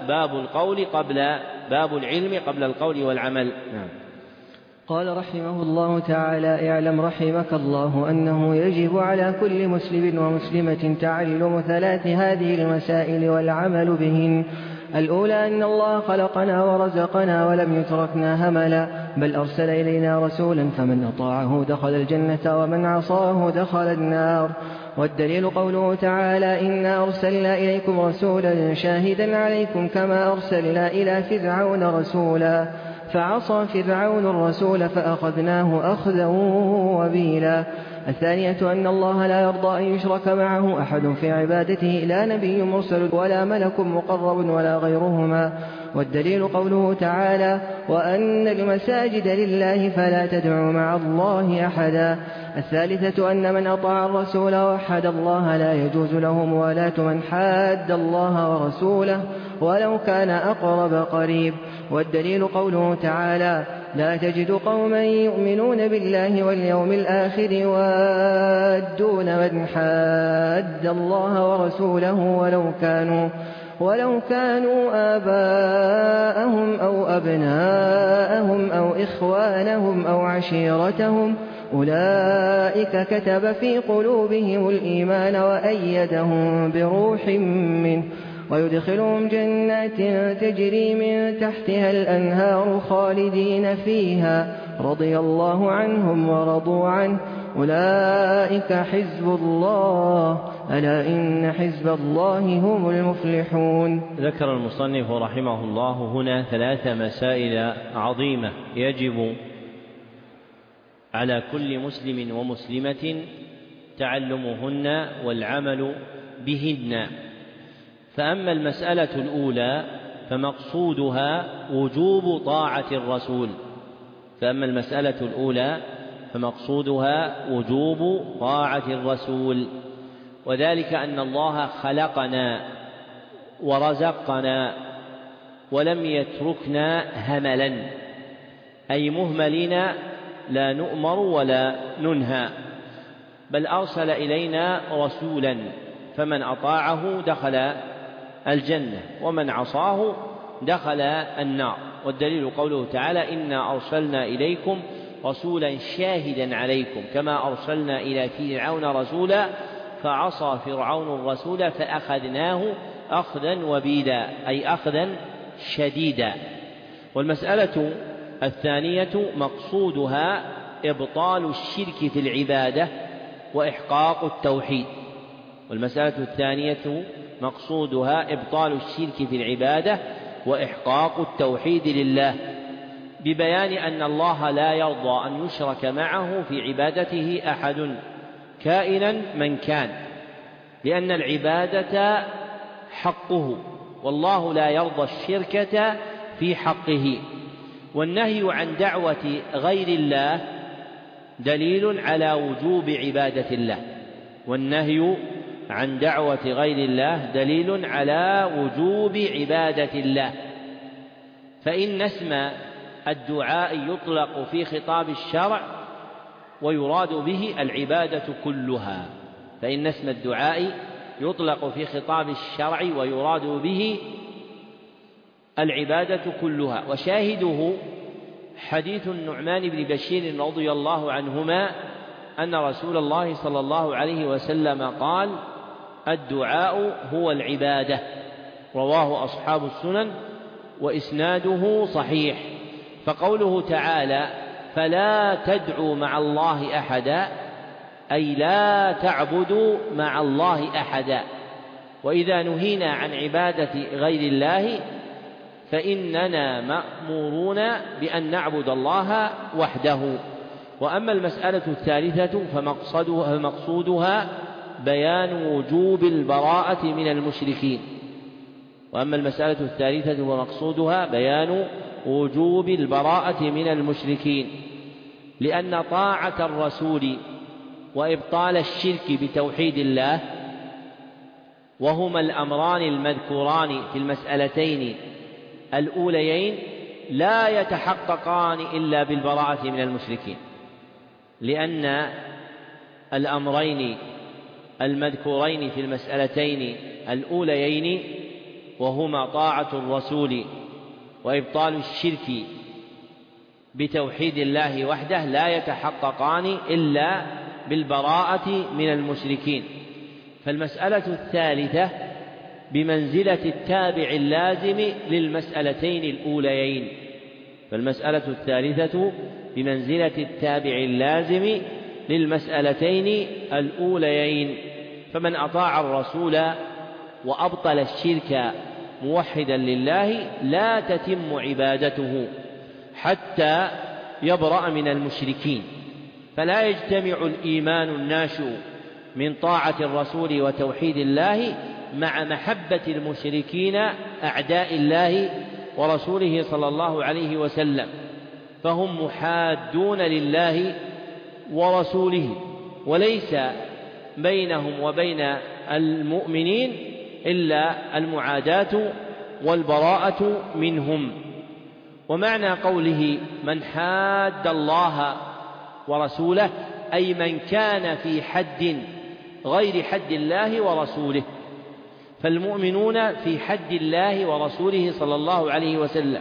باب العلم قبل القول والعمل. قال رحمه الله تعالى: اعلم رحمك الله أنه يجب على كل مسلم ومسلمة تعلم ثلاث هذه المسائل والعمل بهن. الأولى أن الله خلقنا ورزقنا ولم يتركنا هملا، بل أرسل إلينا رسولا فمن أطاعه دخل الجنة ومن عصاه دخل النار. والدليل قوله تعالى: إنا أرسلنا إليكم رسولا شاهدا عليكم كما أرسلنا إلى فرعون رسولا، فعصى فرعون الرسول فأخذناه أخذا وبيلا. الثانية أن الله لا يرضى أن يشرك معه أحد في عبادته، لا نبي مرسل ولا ملك مقرب ولا غيرهما. والدليل قوله تعالى: وأن المساجد لله فلا تدعوا مع الله أحدا. الثالثة أن من أطاع الرسول ووحد الله لا يجوز له موالاة من حاد الله ورسوله ولو كان أقرب قريب. والدليل قوله تعالى: لا تجد قوما يؤمنون بالله واليوم الآخر يوادون من حاد الله ورسوله ولو كانوا آباءهم أو أبناءهم أو إخوانهم أو عشيرتهم أولئك كتب في قلوبهم الإيمان وأيدهم بروح منه ويدخلهم جنات تجري من تحتها الأنهار خالدين فيها رضي الله عنهم ورضوا عنه أولئك حزب الله ألا إن حزب الله هم المفلحون. ذكر المصنف رحمه الله هنا 3 مسائل عظيمة يجب على كل مسلم ومسلمة تعلمهن والعمل بهن. فأما المسألة الأولى فمقصودها وجوب طاعة الرسول. وذلك أن الله خلقنا ورزقنا ولم يتركنا هملا، أي مهملين لا نؤمر ولا ننهى، بل أرسل إلينا رسولا فمن أطاعه دخل الجنة ومن عصاه دخل النار. والدليل قوله تعالى: إنا أرسلنا إليكم رسولا شاهدا عليكم كما أرسلنا إلى فرعون رسولا فعصى فرعون الرسول فأخذناه أخذا وبيلا، أي أخذا شديدا. والمسألة الثانية مقصودها إبطال الشرك في العبادة وإحقاق التوحيد. لله، ببيان أن الله لا يرضى أن يشرك معه في عبادته أحد كائنا من كان، لأن العبادة حقه والله لا يرضى الشركة في حقه. والنهي عن دعوة غير الله دليل على وجوب عبادة الله، فإن اسم الدعاء يطلق في خطاب الشرع ويراد به العبادة كلها. وشاهده حديث النعمان بن بشير رضي الله عنهما أن رسول الله صلى الله عليه وسلم قال: الدعاء هو العبادة، رواه أصحاب السنن وإسناده صحيح. فقوله تعالى: فلا تدعوا مع الله أحدا، أي لا تعبدوا مع الله أحدا. وإذا نهينا عن عبادة غير الله فإننا مأمورون بأن نعبد الله وحده. وأما المسألة الثالثة فمقصودها بيان وجوب البراءة من المشركين، لأن طاعة الرسول وإبطال الشرك بتوحيد الله، وهما الأمران المذكوران في المسألتين الأوليين، لا يتحققان إلا بالبراءة من المشركين، لأن الأمرين المذكورين في المسألتين الأوليين وهما طاعة الرسول وإبطال الشرك بتوحيد الله وحده لا يتحققان إلا بالبراءة من المشركين. فالمسألة الثالثة بمنزلة التابع اللازم للمسألتين الأوليين. فمن أطاع الرسول وأبطل الشرك موحدا لله لا تتم عبادته حتى يبرأ من المشركين، فلا يجتمع الإيمان الناشئ من طاعة الرسول وتوحيد الله مع محبة المشركين أعداء الله ورسوله صلى الله عليه وسلم، فهم محادون لله ورسوله، وليس بينهم وبين المؤمنين إلا المعاداة والبراءة منهم. ومعنى قوله من حاد الله ورسوله أي من كان في حد غير حد الله ورسوله، فالمؤمنون في حد الله ورسوله صلى الله عليه وسلم،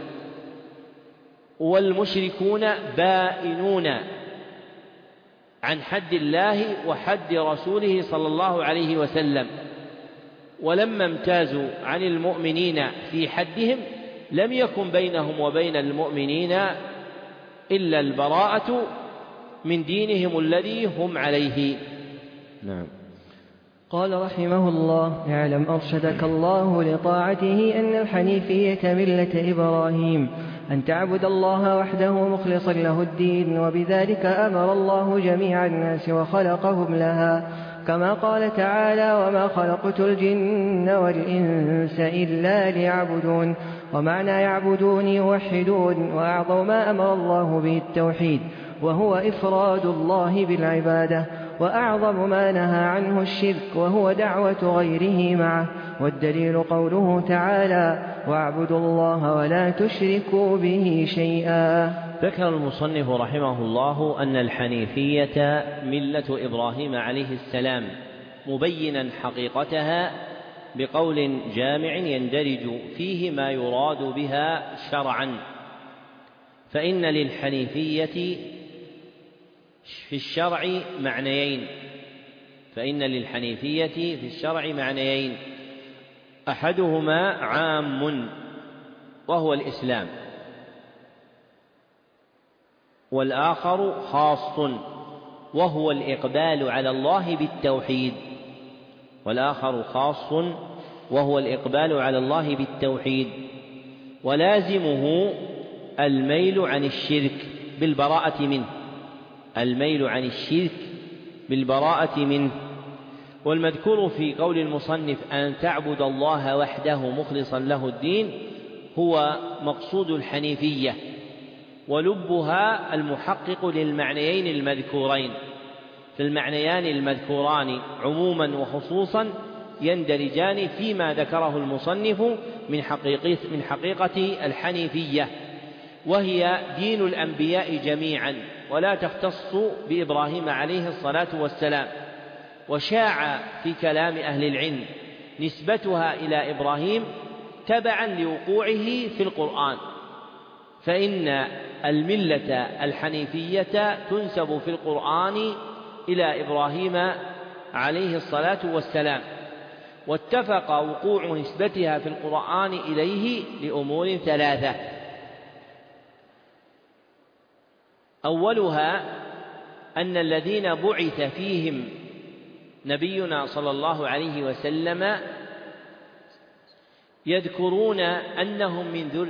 والمشركون بائنون عن حد الله وحد رسوله صلى الله عليه وسلم. ولما امتازوا عن المؤمنين في حدهم لم يكن بينهم وبين المؤمنين إلا البراءة من دينهم الذي هم عليه. نعم. قال رحمه الله: اعلم أرشدك الله لطاعته أن الحنيفية ملة إبراهيم، أن تعبد الله وحده مخلصا له الدين، وبذلك أمر الله جميع الناس وخلقهم لها، كما قال تعالى: وما خلقت الجن والإنس إلا ليعبدون. ومعنى يعبدون يوحدون، وأعظم ما أمر الله به التوحيد، وهو إفراد الله بالعبادة، وأعظم ما نهى عنه الشرك، وهو دعوة غيره معه. والدليل قوله تعالى: واعبدوا الله ولا تشركوا به شيئا. ذكر المصنف رحمه الله أن الحنيفية ملة إبراهيم عليه السلام، مبينا حقيقتها بقول جامع يندرج فيه ما يراد بها شرعا. فإن للحنيفية في الشرع معنيين، أحدهما عام وهو الإسلام، والآخر خاص وهو الإقبال على الله بالتوحيد، ولازمه الميل عن الشرك بالبراءة منه. والمذكور في قول المصنف أن تعبد الله وحده مخلصا له الدين هو مقصود الحنيفية، ولبها المحقق للمعنيين المذكورين. فالمعنيان المذكوران عموما وخصوصا يندرجان فيما ذكره المصنف من حقيقة الحنيفية، وهي دين الأنبياء جميعا، ولا تختص بإبراهيم عليه الصلاة والسلام. وشاع في كلام أهل العلم نسبتها إلى إبراهيم تبعا لوقوعه في القرآن، فإن الملة الحنيفية تنسب في القرآن إلى إبراهيم عليه الصلاة والسلام، واتفق وقوع نسبتها في القرآن إليه لأمور ثلاثة: أولها أن الذين بعث فيهم نبينا صلى الله عليه وسلم يذكرون أنهم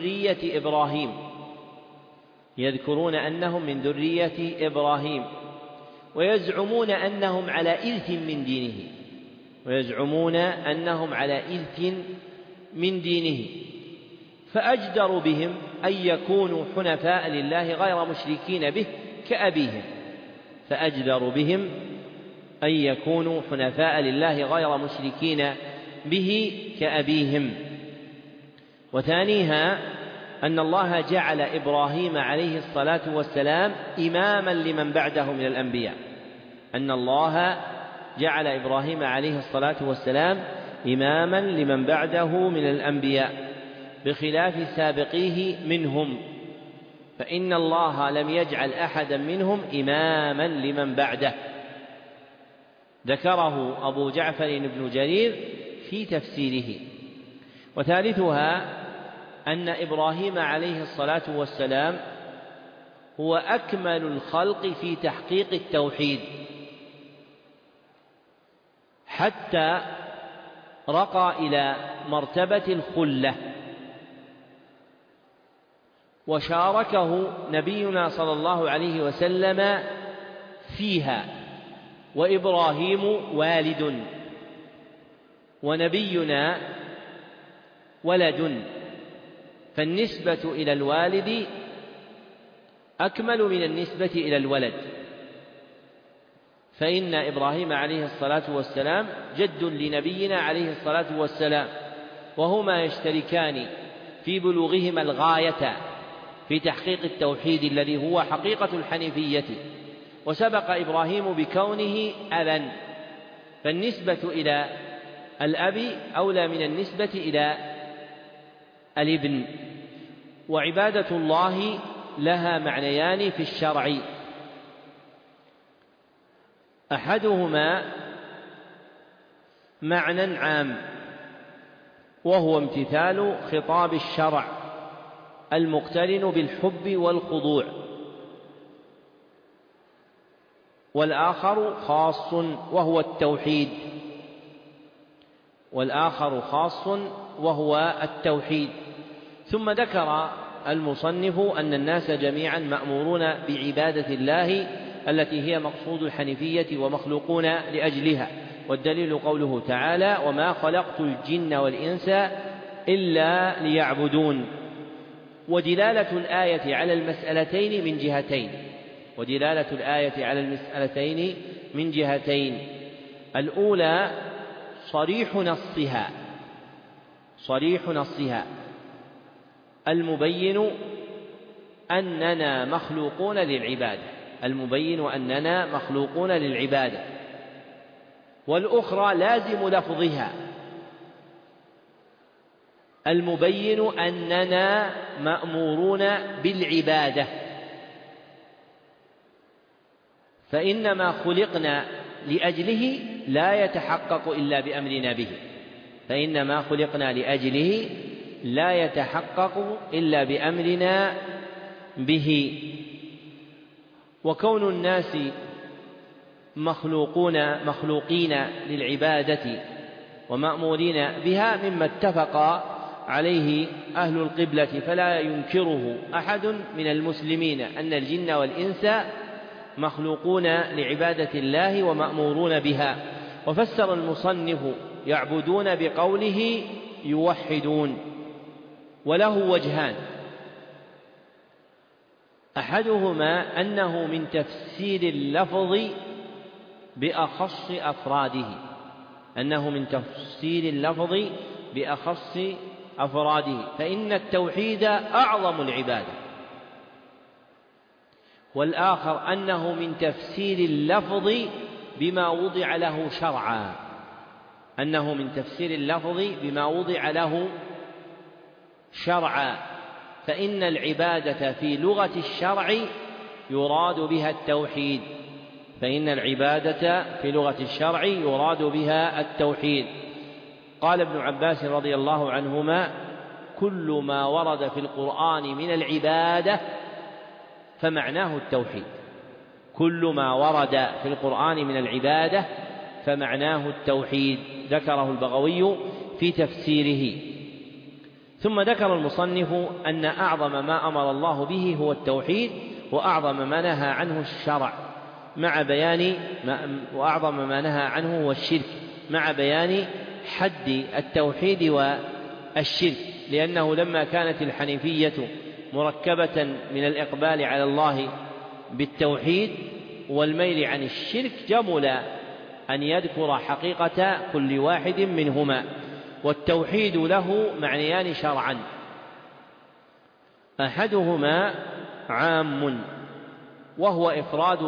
من ذرية إبراهيم، ويزعمون أنهم على إرث من دينه، فأجدر بهم أن يكونوا حنفاء لله غير مشركين به كأبيهم. وثانيها أن الله جعل إبراهيم عليه الصلاة والسلام إماما لمن بعده من الأنبياء بخلاف سابقيه منهم، فإن الله لم يجعل أحدا منهم إماما لمن بعده. ذكره أبو جعفر بن جرير في تفسيره. وثالثها أن إبراهيم عليه الصلاة والسلام هو أكمل الخلق في تحقيق التوحيد، حتى رقى إلى مرتبة الخلة، وشاركه نبينا صلى الله عليه وسلم فيها، وإبراهيم والد، ونبينا ولد، فالنسبة إلى الوالد أكمل من النسبة إلى الولد، فإن إبراهيم عليه الصلاة والسلام جد لنبينا عليه الصلاة والسلام، وهما يشتركان في بلوغهما الغاية في تحقيق التوحيد الذي هو حقيقة الحنيفية، وسبق إبراهيم بكونه أبا، فالنسبة إلى الأب أولى من النسبة إلى الابن. وعبادة الله لها معنيان في الشرع، أحدهما معنى عام وهو امتثال خطاب الشرع المقترن بالحب والخضوع، والآخر خاص وهو التوحيد، ثم ذكر المصنف أن الناس جميعا مأمورون بعبادة الله التي هي مقصود الحنيفية ومخلوقون لأجلها، والدليل قوله تعالى: وما خلقت الجن والإنس إلا ليعبدون. ودلالة الآية على المسألتين من جهتين، الأولى صريح نصها المبين أننا مخلوقون للعبادة، والأخرى لازم لفظها المبين أننا مأمورون بالعبادة، فإن ما خلقنا لأجله لا يتحقق إلا بأمرنا به. وكون الناس مخلوقين للعبادة ومأمورين بها مما اتفق عليه أهل القبلة، فلا ينكره أحد من المسلمين أن الجن والإنس مخلوقون لعبادة الله ومأمورون بها. وفسر المصنف يعبدون بقوله يوحدون، وله وجهان: أحدهما أنه من تفسير اللفظ بأخص أفراده، فإن التوحيد أعظم العبادة. والآخر أنه من تفسير اللفظ بما وضع له شرعا، فإن العبادة في لغة الشرع يراد بها التوحيد. قال ابن عباس رضي الله عنهما: كل ما ورد في القرآن من العبادة فمعناه التوحيد. ذكره البغوي في تفسيره. ثم ذكر المصنف أن أعظم ما أمر الله به هو التوحيد، وأعظم ما نهى عنه الشرع، وأعظم ما نهى عنه هو الشرك، مع بيان حد التوحيد والشرك، لأنه لما كانت الحنيفية مركبة من الإقبال على الله بالتوحيد والميل عن الشرك، جمل أن يذكر حقيقة كل واحد منهما. والتوحيد له معنيان شرعا: أحدهما عام وهو إفراد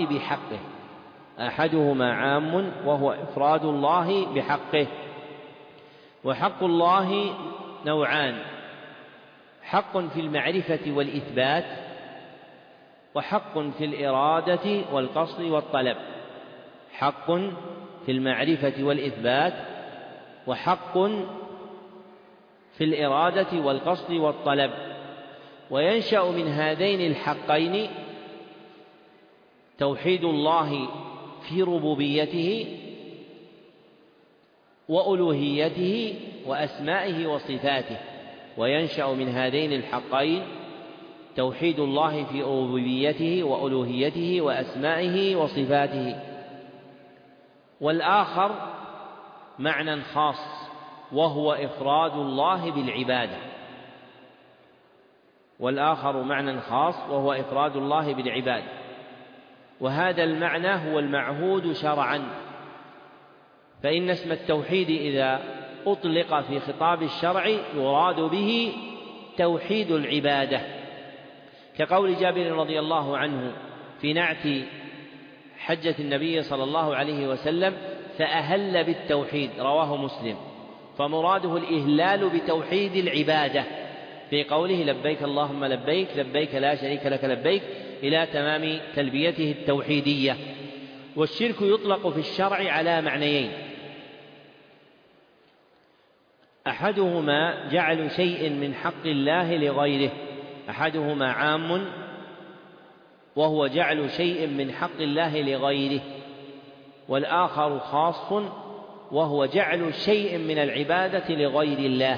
الله بحقه، وحق الله نوعان: حق في المعرفة والإثبات، وحق في الإرادة والقصد والطلب. وينشأ من هذين الحقين توحيد الله في ربوبيته وألوهيته وأسمائه وصفاته، توحيد الله في ربوبيته وألوهيته وأسمائه وصفاته. والآخر معنى خاص وهو إفراد الله بالعبادة، والآخر معنى خاص وهو إفراد الله بالعبادة، وهذا المعنى هو المعهود شرعا. فإن اسم التوحيد إذا أطلق في خطاب الشرع يراد به توحيد العبادة، كقول جابر رضي الله عنه في نعت حجة النبي صلى الله عليه وسلم: فأهل بالتوحيد، رواه مسلم. فمراده الإهلال بتوحيد العبادة في قوله: لبيك اللهم لبيك، لبيك لا شريك لك لبيك، إلى تمام تلبيته التوحيدية. والشرك يطلق في الشرع على معنيين: أحدهما جعل شيء من حق الله لغيره، أحدهما عام وهو جعل شيء من حق الله لغيره، والآخر خاص وهو جعل شيء من العبادة لغير الله.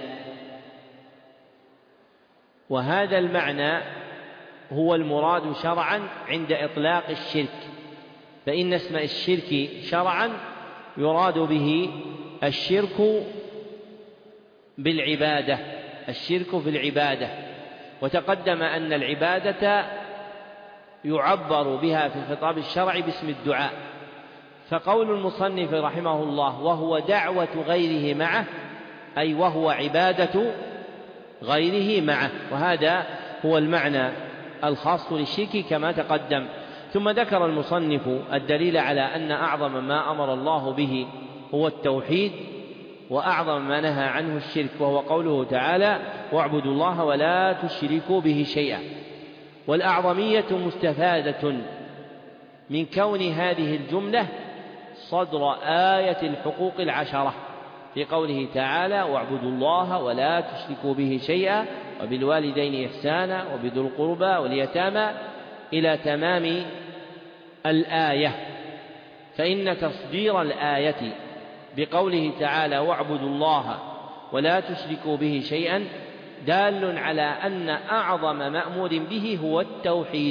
وهذا المعنى هو المراد شرعا عند إطلاق الشرك. فإن اسم الشرك شرعا يراد به الشرك بالعبادة، الشرك في العبادة. وتقدم أن العبادة يعبر بها في الخطاب الشرعي باسم الدعاء، فقول المصنف رحمه الله: وهو دعوة غيره معه، أي وهو عبادة غيره معه، وهذا هو المعنى الخاص للشرك كما تقدم. ثم ذكر المصنف الدليل على أن أعظم ما أمر الله به هو التوحيد، وأعظم ما نهى عنه الشرك، وهو قوله تعالى: واعبدوا الله ولا تشركوا به شيئا. والأعظمية مستفادة من كون هذه الجملة صدر آية الحقوق العشرة في قوله تعالى: واعبدوا الله ولا تشركوا به شيئا وبالوالدين إحسانا وبذي القربى واليتامى إلى تمام الآية. فإن تصدير الآية بقوله تعالى: واعبدوا الله ولا تشركوا به شيئا دال على أن أعظم مأمور به هو التوحيد،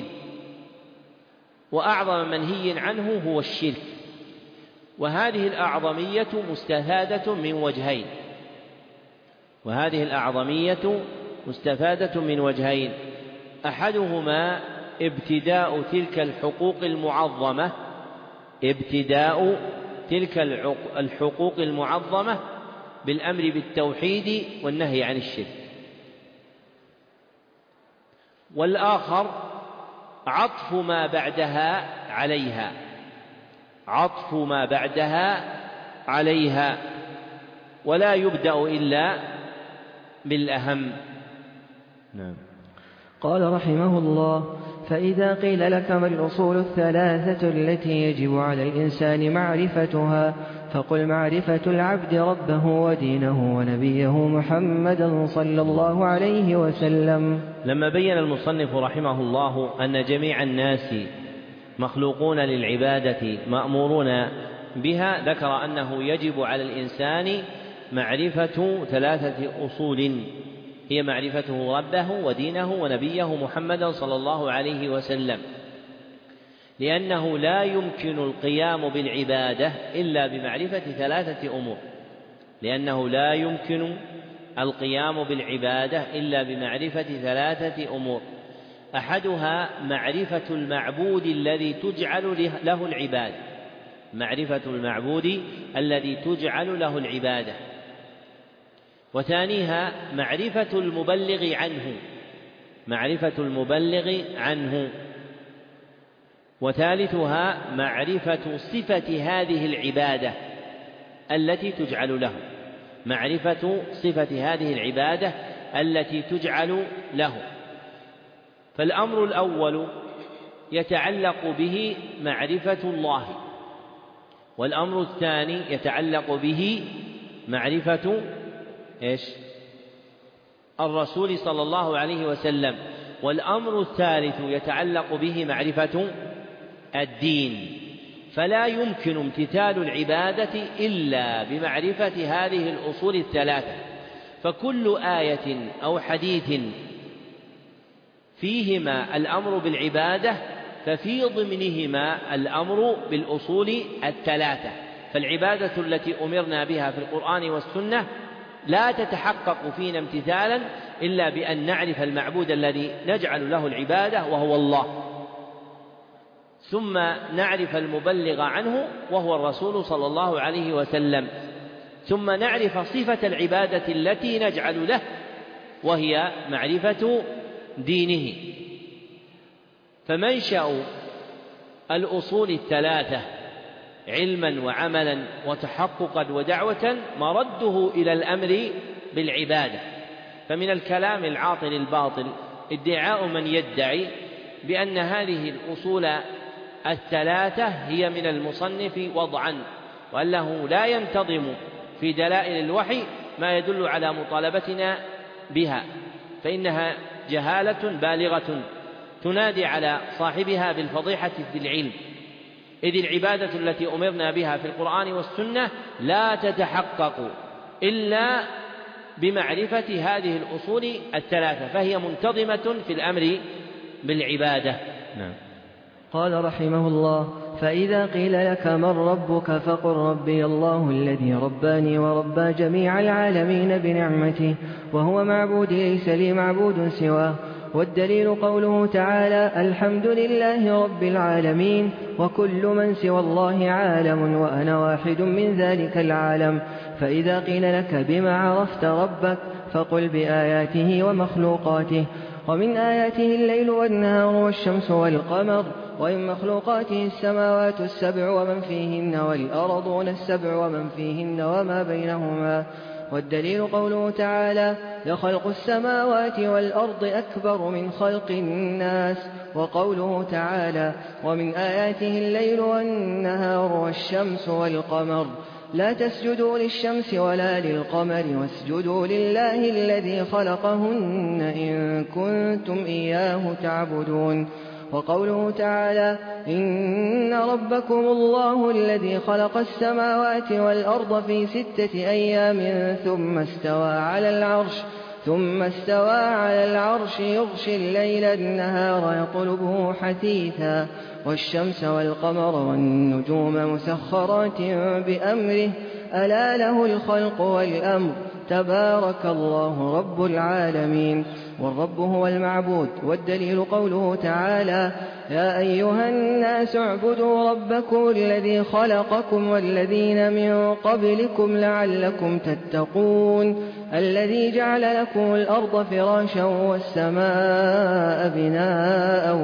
وأعظم منهي عنه هو الشرك. وهذه الأعظمية مستفادة من وجهين، وهذه الأعظمية مستفادة من وجهين: أحدهما ابتداء تلك الحقوق المعظمة، ابتداء تلك الحقوق المعظمة بالأمر بالتوحيد والنهي عن الشرك. والآخر عطف ما بعدها عليها، عطف ما بعدها عليها، ولا يبدأ إلا بالأهم. نعم. قال رحمه الله: فإذا قيل لك ما الأصول الثلاثة التي يجب على الإنسان معرفتها، فقل: معرفة العبد ربه ودينه ونبيه محمدا صلى الله عليه وسلم. لما بين المصنف رحمه الله أن جميع الناس مخلوقون للعبادة مأمورون بها، ذكر أنه يجب على الإنسان معرفة ثلاثة أصول، هي معرفته ربه ودينه ونبيه محمدا صلى الله عليه وسلم، لأنه لا يمكن القيام بالعبادة إلا بمعرفة ثلاثة أمور، لأنه لا يمكن القيام بالعبادة إلا بمعرفة ثلاثة أمور: أحدها معرفة المعبود الذي تجعل له العبادة، معرفة المعبود الذي تجعل له العبادة، وثانيها معرفة المبلغ عنه، معرفة المبلغ عنه، وثالثها معرفة صفة هذه العبادة التي تجعل له، معرفة صفة هذه العبادة التي تجعل له. فالأمر الأول يتعلق به معرفة الله، والأمر الثاني يتعلق به معرفة الرسول صلى الله عليه وسلم، والأمر الثالث يتعلق به معرفة الدين. فلا يمكن امتثال العبادة إلا بمعرفة هذه الأصول الثلاثة، فكل آية أو حديث فيهما الأمر بالعبادة ففي ضمنهما الأمر بالأصول الثلاثة. فالعبادة التي أمرنا بها في القرآن والسنة لا تتحقق فينا امتثالا إلا بأن نعرف المعبود الذي نجعل له العبادة وهو الله، ثم نعرف المبلغ عنه وهو الرسول صلى الله عليه وسلم، ثم نعرف صفة العبادة التي نجعل له وهي معرفة دينه. فمنشأ الأصول الثلاثة علما وعملا وتحققا ودعوة مرده إلى الأمر بالعبادة. فمن الكلام العاطل الباطل ادعاء من يدعي بأن هذه الأصول الثلاثة هي من المصنف وضعا، وأنه لا ينتظم في دلائل الوحي ما يدل على مطالبتنا بها، فإنها جهالة بالغة تنادي على صاحبها بالفضيحة في العلم، إذ العبادة التي أمرنا بها في القرآن والسنة لا تتحقق إلا بمعرفة هذه الأصول الثلاثة، فهي منتظمة في الأمر بالعبادة. نعم. قال رحمه الله: فإذا قيل لك من ربك فقل ربي الله الذي رباني وربى جميع العالمين بنعمته وهو معبودي ليس لي معبود سواه. والدليل قوله تعالى: الحمد لله رب العالمين وكل من سوى الله عالم وأنا واحد من ذلك العالم. فإذا قيل لك بما عرفت ربك فقل بآياته ومخلوقاته. ومن آياته الليل والنهار والشمس والقمر، ومن مخلوقاته السماوات السبع ومن فيهن والأرضون السبع ومن فيهن وما بينهما. والدليل قوله تعالى: لخلق السماوات والأرض أكبر من خلق الناس. وقوله تعالى: ومن آياته الليل والنهار والشمس والقمر. لا تسجدوا للشمس ولا للقمر واسجدوا لله الذي خلقهن إن كنتم إياه تعبدون. وقوله تعالى: إن ربكم الله الذي خلق السماوات والأرض في 6 أيام ثم استوى على العرش يغشي الليل النهار يطلبه حثيثا والشمس والقمر والنجوم مسخرات بأمره ألا له الخلق والأمر تبارك الله رب العالمين. والرب هو المعبود. والدليل قوله تعالى: يا أيها الناس اعبدوا ربكم الذي خلقكم والذين من قبلكم لعلكم تتقون الذي جعل لكم الأرض فراشا والسماء بناء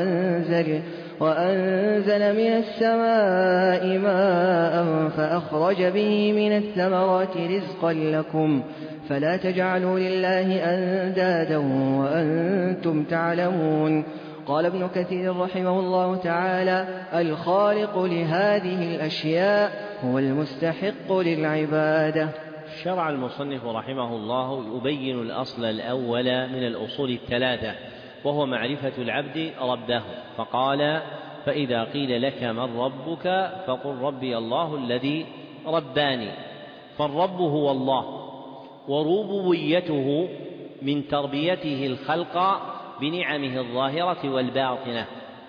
وأنزل من السماء ماء فأخرج به من الثمرات رزقا لكم فلا تجعلوا لله أندادا وأنتم تعلمون. قال ابن كثير رحمه الله تعالى: الخالق لهذه الأشياء هو المستحق للعبادة. شرع المصنف رحمه الله يبين الأصل الأول من الأصول الثلاثة وهو معرفة العبد ربه، فقال: فإذا قيل لك من ربك فقل ربي الله الذي رباني. فالرب هو الله، وربوبيته من تربيته الخلق بنعمه الظاهرة والباطنة،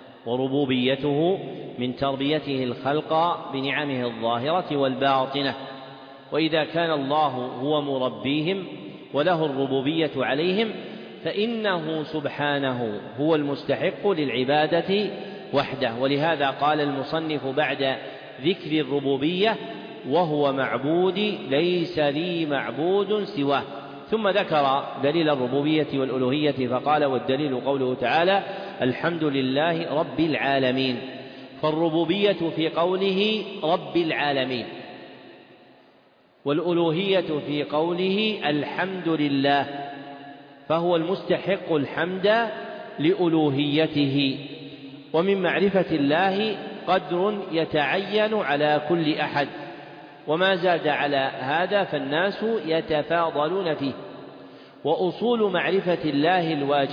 وإذا كان الله هو مربيهم وله الربوبية عليهم فإنه سبحانه هو المستحق للعبادة وحده. ولهذا قال المصنف بعد ذكر الربوبية: وهو معبودي ليس لي معبود سواه، ثم ذكر دليل الربوبية والألوهية فقال: والدليل قوله تعالى: الحمد لله رب العالمين. فالربوبية في قوله رب العالمين، والألوهية في قوله الحمد لله، فهو المستحق الحمد لألوهيته. ومن معرفة الله قدر يتعين على كل أحد، وما زاد على هذا فالناس يتفاضلون فيه. وأصول معرفة الله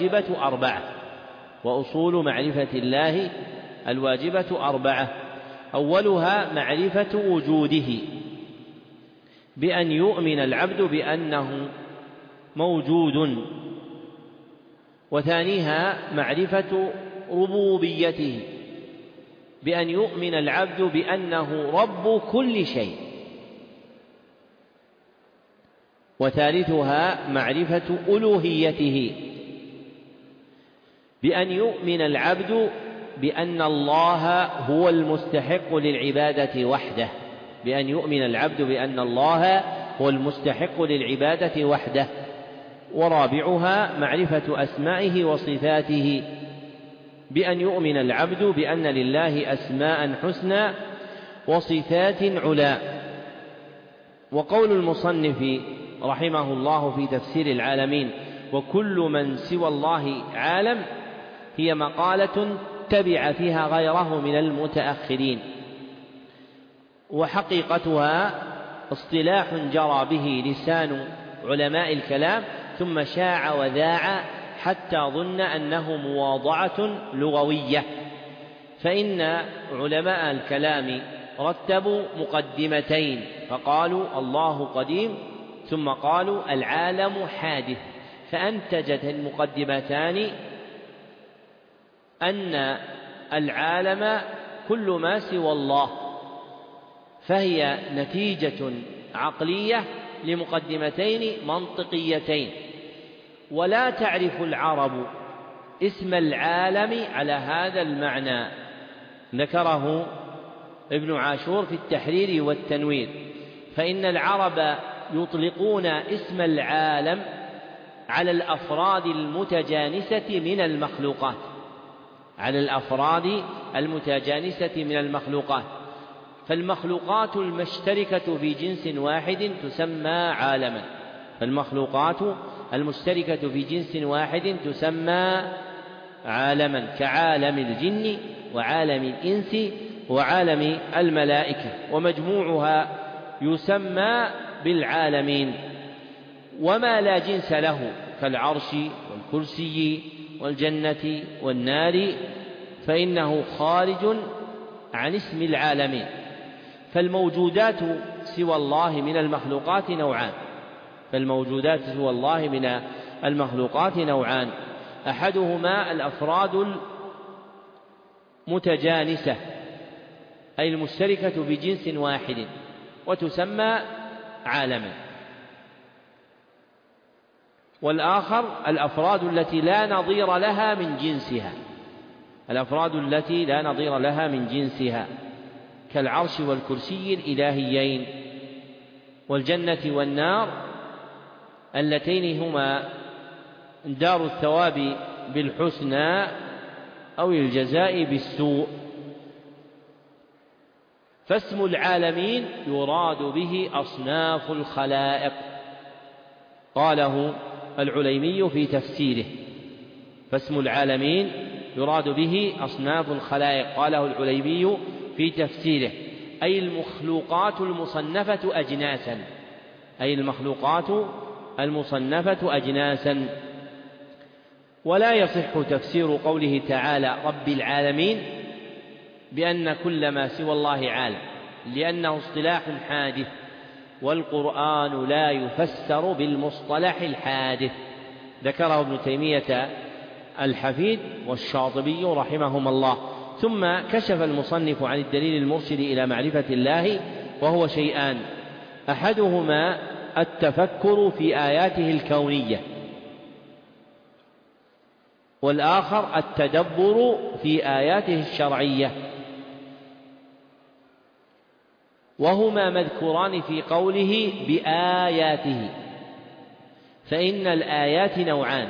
الواجبة أربعة: أولها معرفة وجوده، بأن يؤمن العبد بأنه موجود وثانيها معرفة ربوبيته، بأن يؤمن العبد بأنه رب كل شيء. وثالثها معرفة ألوهيته، بأن يؤمن العبد بأن الله هو المستحق للعبادة وحده، بأن يؤمن العبد بأن الله هو المستحق للعبادة وحده. ورابعها معرفة أسمائه وصفاته، بأن يؤمن العبد بأن لله أسماء حسنى وصفات علا. وقول المصنف رحمه الله في تفسير العالمين وكل من سوى الله عالم هي مقالة تبع فيها غيره من المتأخرين، وحقيقتها اصطلاح جرى به لسان علماء الكلام ثم شاع وذاع حتى ظن أنه مواضعة لغوية. فإن علماء الكلام رتبوا مقدمتين، فقالوا الله قديم ثم قالوا العالم حادث، فأنتجت المقدمتان أن العالم كل ما سوى الله، فهي نتيجة عقلية لمقدمتين منطقيتين. ولا تعرف العرب اسم العالم على هذا المعنى، ذكره ابن عاشور في التحرير والتنوير، فإن العرب يطلقون اسم العالم على الأفراد المتجانسة من المخلوقات، على الأفراد المتجانسة من المخلوقات. فالمخلوقات المشتركة في جنس واحد تسمى عالما، فالمخلوقات المشتركة في جنس واحد تسمى عالما، كعالم الجن وعالم الإنس وعالم الملائكة، ومجموعها يسمى بالعالمين. وما لا جنس له كالعرش والكرسي والجنة والنار فإنه خارج عن اسم العالمين. فالموجودات سوى الله من المخلوقات نوعان، فالموجودات سوى الله من المخلوقات نوعان، أحدهما الأفراد المتجانسة أي المشتركة في جنس واحد وتسمى عالما، والآخر الأفراد التي لا نظير لها من جنسها، الأفراد التي لا نظير لها من جنسها كالعرش والكرسي الإلهيين والجنة والنار اللتين هما دار الثواب بالحسنى أو الجزاء بالسوء. فاسم العالمين يراد به أصناف الخلائق، قاله العليمي في تفسيره، فاسم العالمين يراد به أصناف الخلائق، قاله العليمي في تفسيره، أي المخلوقات المصنفة أجناسا، أي المخلوقات المصنفة أجناسا. ولا يصح تفسير قوله تعالى رب العالمين بأن كل ما سوى الله عالم، لأنه اصطلاح حادث، والقرآن لا يفسر بالمصطلح الحادث، ذكره ابن تيمية الحفيد والشاطبي رحمهما الله. ثم كشف المصنف عن الدليل المرشد إلى معرفة الله، وهو شيئان: أحدهما التفكر في آياته الكونية، والآخر التدبر في آياته الشرعية، وهما مذكوران في قوله بآياته. فإن الآيات نوعان: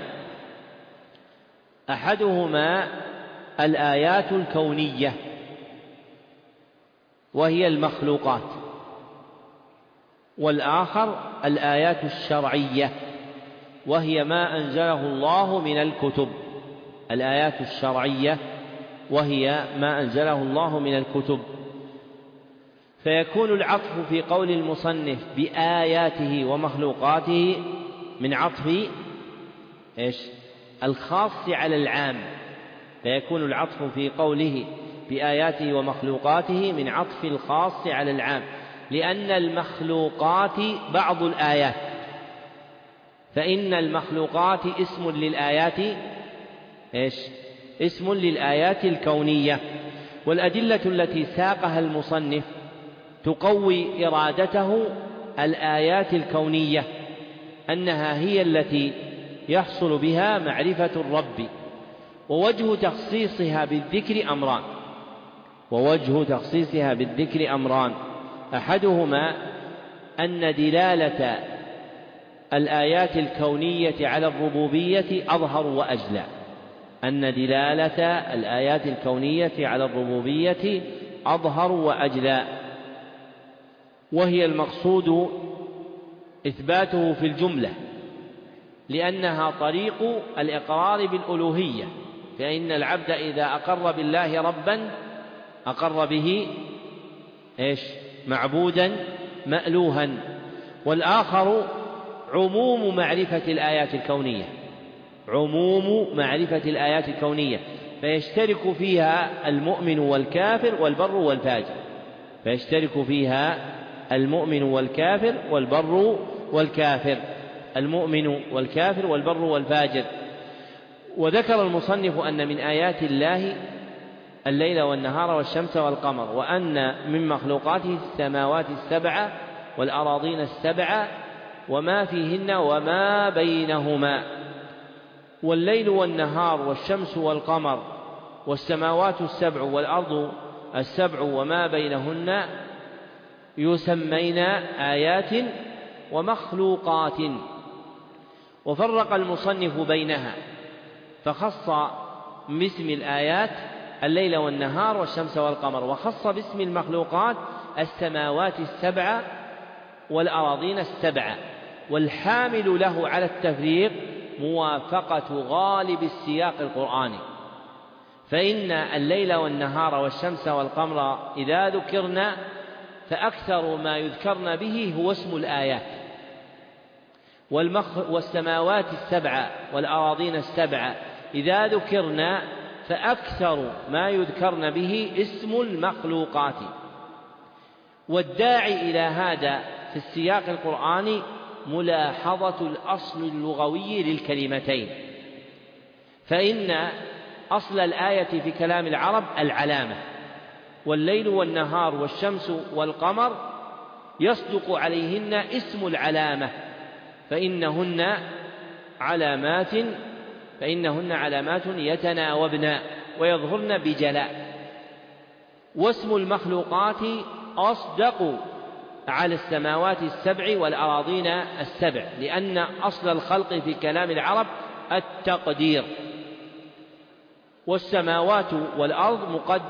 أحدهما الآيات الكونية وهي المخلوقات، والآخر الآيات الشرعية وهي ما أنزله الله من الكتب، الآيات الشرعية وهي ما أنزله الله من الكتب. فيكون العطف في قول المصنف بآياته ومخلوقاته من عطف الخاص على العام، فيكون العطف في قوله بآياته ومخلوقاته من عطف الخاص على العام، لأن المخلوقات بعض الآيات، فإن المخلوقات اسم للآيات اسم للآيات الكونية. والأدلة التي ساقها المصنف تقوي إرادته الآيات الكونية، أنها هي التي يحصل بها معرفة الرب. ووجه تخصيصها بالذكر أمران، أحدهما أن دلالة الآيات الكونية على الربوبية أظهر وأجلى، وهي المقصود إثباته في الجملة، لأنها طريق الإقرار بالألوهية، فإن العبد إذا أقر بالله ربا أقر به معبودا مألوها. والآخر عموم معرفة الآيات الكونية، فيشترك فيها المؤمن والكافر والبر والفاجر. وذكر المصنف أن من آيات الله الليل والنهار والشمس والقمر، وأن من مخلوقاته السماوات السبع والأراضين السبع وما فيهن وما بينهما. والليل والنهار والشمس والقمر والسماوات السبع والأرض السبع وما بينهن يسمين آيات ومخلوقات. وفرق المصنف بينها فخص باسم الآيات الليل والنهار والشمس والقمر، وخص باسم المخلوقات السماوات السبع والأراضين السبع. والحامل له على التفريق موافقة غالب السياق القرآني، فإن الليل والنهار والشمس والقمر إذا ذكرنا فأكثر ما يذكرن به هو اسم الآيات، والسماوات السبع والأراضين السبع إذا ذكرنا فأكثر ما يذكرن به اسم المخلوقات. والداعي إلى هذا في السياق القرآني ملاحظة الأصل اللغوي للكلمتين، فإن أصل الآية في كلام العرب العلامة، والليل والنهار والشمس والقمر يصدق عليهن اسم العلامة، فإنهن علامات يتناوبن ويظهرن بجلاء. واسم المخلوقات أصدق على السماوات السبع والأراضين السبع، لأن أصل الخلق في كلام العرب التقدير. والسماوات والأرض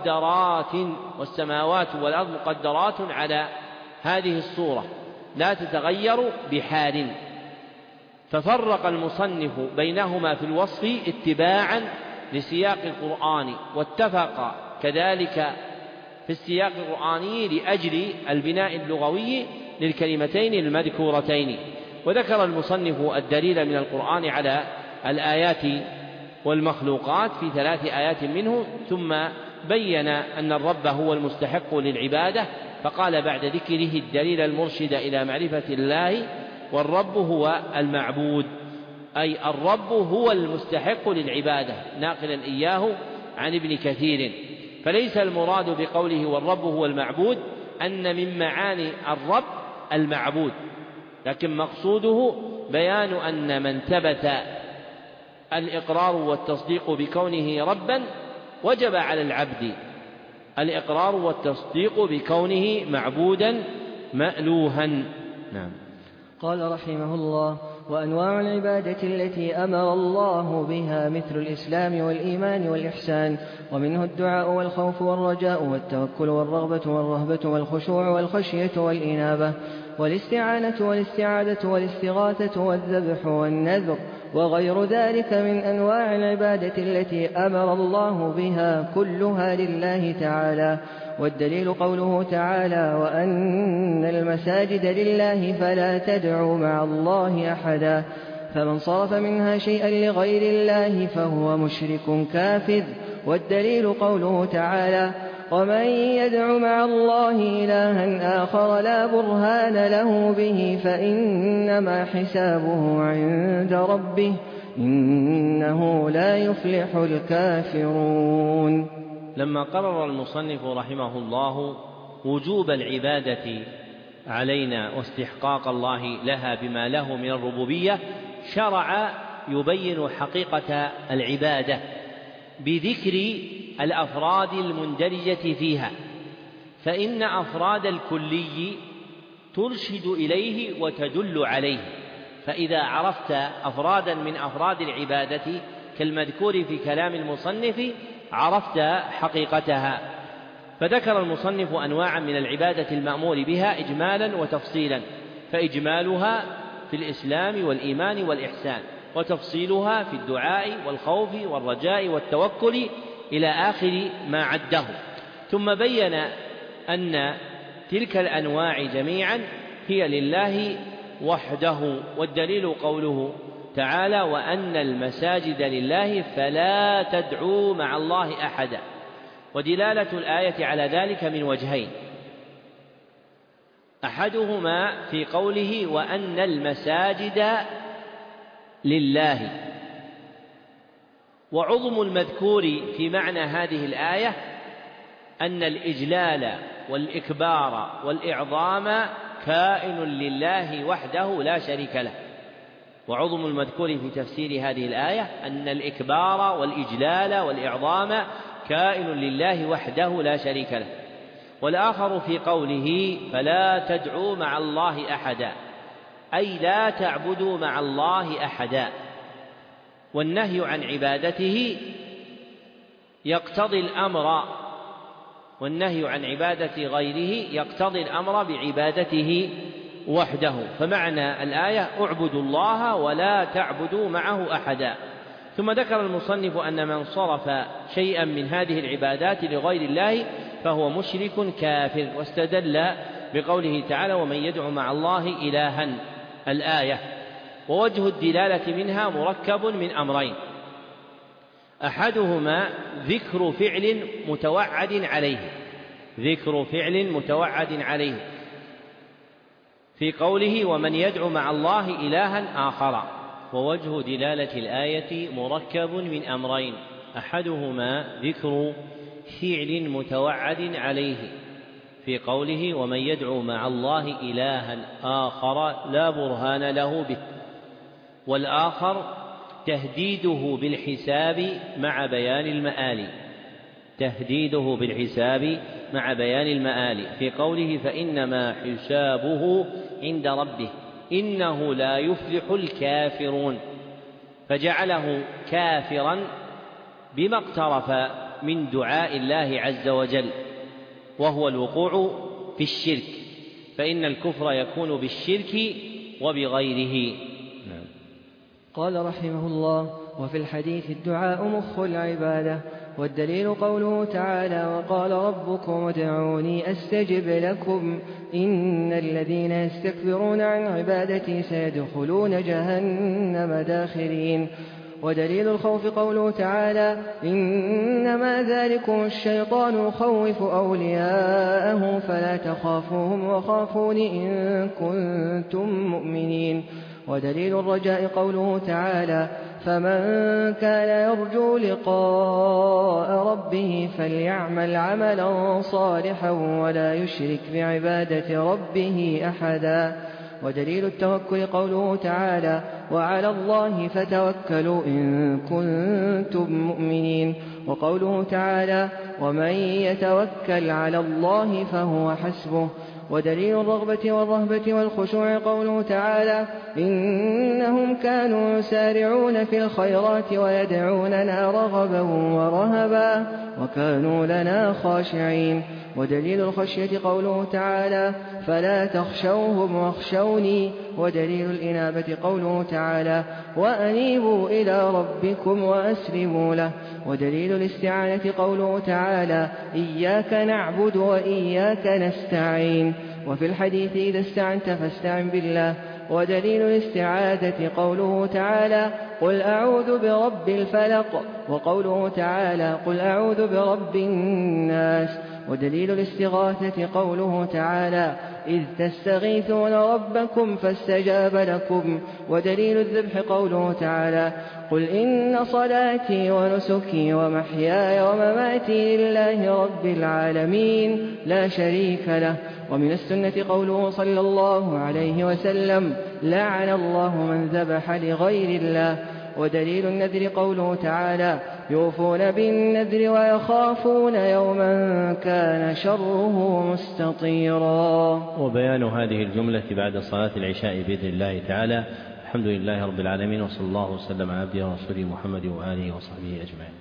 مقدرات على هذه الصورة لا تتغير بحال. ففرق المصنف بينهما في الوصف اتباعا لسياق القرآن، واتفق كذلك في السياق القرآني لأجل البناء اللغوي للكلمتين المذكورتين. وذكر المصنف الدليل من القرآن على الآيات والمخلوقات في 3 آيات منه، ثم بين أن الرب هو المستحق للعبادة، فقال بعد ذكره الدليل المرشد إلى معرفة الله: والرب هو المعبود، أي الرب هو المستحق للعبادة، ناقلا إياه عن ابن كثير. فليس المراد بقوله والرب هو المعبود أن من معاني الرب المعبود، لكن مقصوده بيان أن من ثبت الإقرار والتصديق بكونه ربا وجب على العبد الإقرار والتصديق بكونه معبودا مألوها. نعم. قال رحمه الله: وأنواع العبادة التي أمر الله بها مثل الإسلام والإيمان والإحسان، ومنه الدعاء والخوف والرجاء والتوكل والرغبة والرهبة والخشوع والخشية والإنابة والاستعانة والاستعاذة والاستغاثة والذبح والنذر وغير ذلك من أنواع العبادة التي أمر الله بها كلها لله تعالى. والدليل قوله تعالى: وأن المساجد لله فلا تدعوا مع الله أحدا، فمن صرف منها شيئا لغير الله فهو مشرك كافر. والدليل قوله تعالى: ومن يدع مع الله إلها آخر لا برهان له به فإنما حسابه عند ربه إنه لا يفلح الكافرون. لما قرر المصنف رحمه الله وجوب العبادة علينا واستحقاق الله لها بما له من الربوبية، شرع يبين حقيقة العبادة بذكر الأفراد المندرجة فيها، فإن أفراد الكلي ترشد إليه وتدل عليه، فإذا عرفت أفرادا من أفراد العبادة كالمذكور في كلام المصنف عرفت حقيقتها. فذكر المصنف أنواعا من العبادة المأمور بها إجمالا وتفصيلا، فإجمالها في الإسلام والإيمان والإحسان، وتفصيلها في الدعاء والخوف والرجاء والتوكل إلى آخر ما عده. ثم بين أن تلك الأنواع جميعا هي لله وحده، والدليل قوله تعالى: وأن المساجد لله فلا تدعوا مع الله أحدا. ودلالة الآية على ذلك من وجهين: أحدهما في قوله وأن المساجد لله، وعظم المذكور في معنى هذه الآية أن الإجلال والإكبار والإعظام كائن لله وحده لا شريك له. وعظم المذكور في تفسير هذه الآية أن الإكبار والإجلال والإعظام كائن لله وحده لا شريك له. والآخر في قوله فلا تدعوا مع الله أحدا، أي لا تعبدوا مع الله أحدا، والنهي عن عبادته يقتضي الأمر، والنهي عن عبادة غيره يقتضي الأمر بعبادته وحده. فمعنى الآية اعبدوا الله ولا تعبدوا معه أحدا. ثم ذكر المصنف أن من صرف شيئا من هذه العبادات لغير الله فهو مشرك كافر، واستدل بقوله تعالى: ومن يدع مع الله إلها، الآية. ووجه الدلالة منها مركب من أمرين: أحدهما ذكر فعل متوعد عليه، ذكر فعل متوعد عليه في قوله ومن يدع مع الله إلها آخر. ووجه دلالة الآية مركب من أمرين: أحدهما ذكر فعل متوعد عليه في قوله ومن يدعو مع الله إلها آخر لا برهان له به، والآخر تهديده بالحساب مع بيان المآل، تهديده بالحساب مع بيان المآل في قوله فإنما حسابه عند ربه إنه لا يفلح الكافرون، فجعله كافرا بما اقترف من دعاء الله عز وجل، وهو الوقوع في الشرك، فإن الكفر يكون بالشرك وبغيره. قال رحمه الله: وفي الحديث الدعاء مخ العبادة، والدليل قوله تعالى: وقال ربكم ادعوني أستجب لكم إن الذين يستكبرون عن عبادتي سيدخلون جهنم داخرين. ودليل الخوف قوله تعالى: إنما ذلكم الشيطان يخوف أولياءه فلا تخافوهم وخافون إن كنتم مؤمنين. ودليل الرجاء قوله تعالى: فمن كان يرجو لقاء ربه فليعمل عملا صالحا ولا يشرك بعبادة ربه أحدا. ودليل التوكل قوله تعالى: وعلى الله فتوكلوا إن كنتم مؤمنين. وقوله تعالى: ومن يتوكل على الله فهو حسبه. ودليل الرغبة والرهبة والخشوع قوله تعالى: إنهم كانوا يسارعون في الخيرات ويدعوننا رغبا ورهبا وكانوا لنا خاشعين. ودليل الخشية قوله تعالى: فلا تخشوهم واخشوني. ودليل الإنابة قوله تعالى: وأنيبوا إلى ربكم وأسلموا له. ودليل الاستعانة قوله تعالى: إياك نعبد وإياك نستعين. وفي الحديث إذا استعنت فاستعن بالله. ودليل الاستعاذة قوله تعالى: قل أعوذ برب الفلق. وقوله تعالى: قل أعوذ برب الناس. ودليل الاستغاثة قوله تعالى: إذ تستغيثون ربكم فاستجاب لكم. ودليل الذبح قوله تعالى: قل إن صلاتي ونسكي ومحياي ومماتي لله رب العالمين لا شريك له. ومن السنة قوله صلى الله عليه وسلم: لعن الله من ذبح لغير الله. ودليل النذر قوله تعالى: يوفون بالنذر ويخافون يوما كان شره مستطيرا. وبيان هذه الجملة بعد صلاة العشاء بإذن الله تعالى. الحمد لله رب العالمين، وصلى الله وسلم على عبده ورسوله محمد وآله وصحبه أجمعين.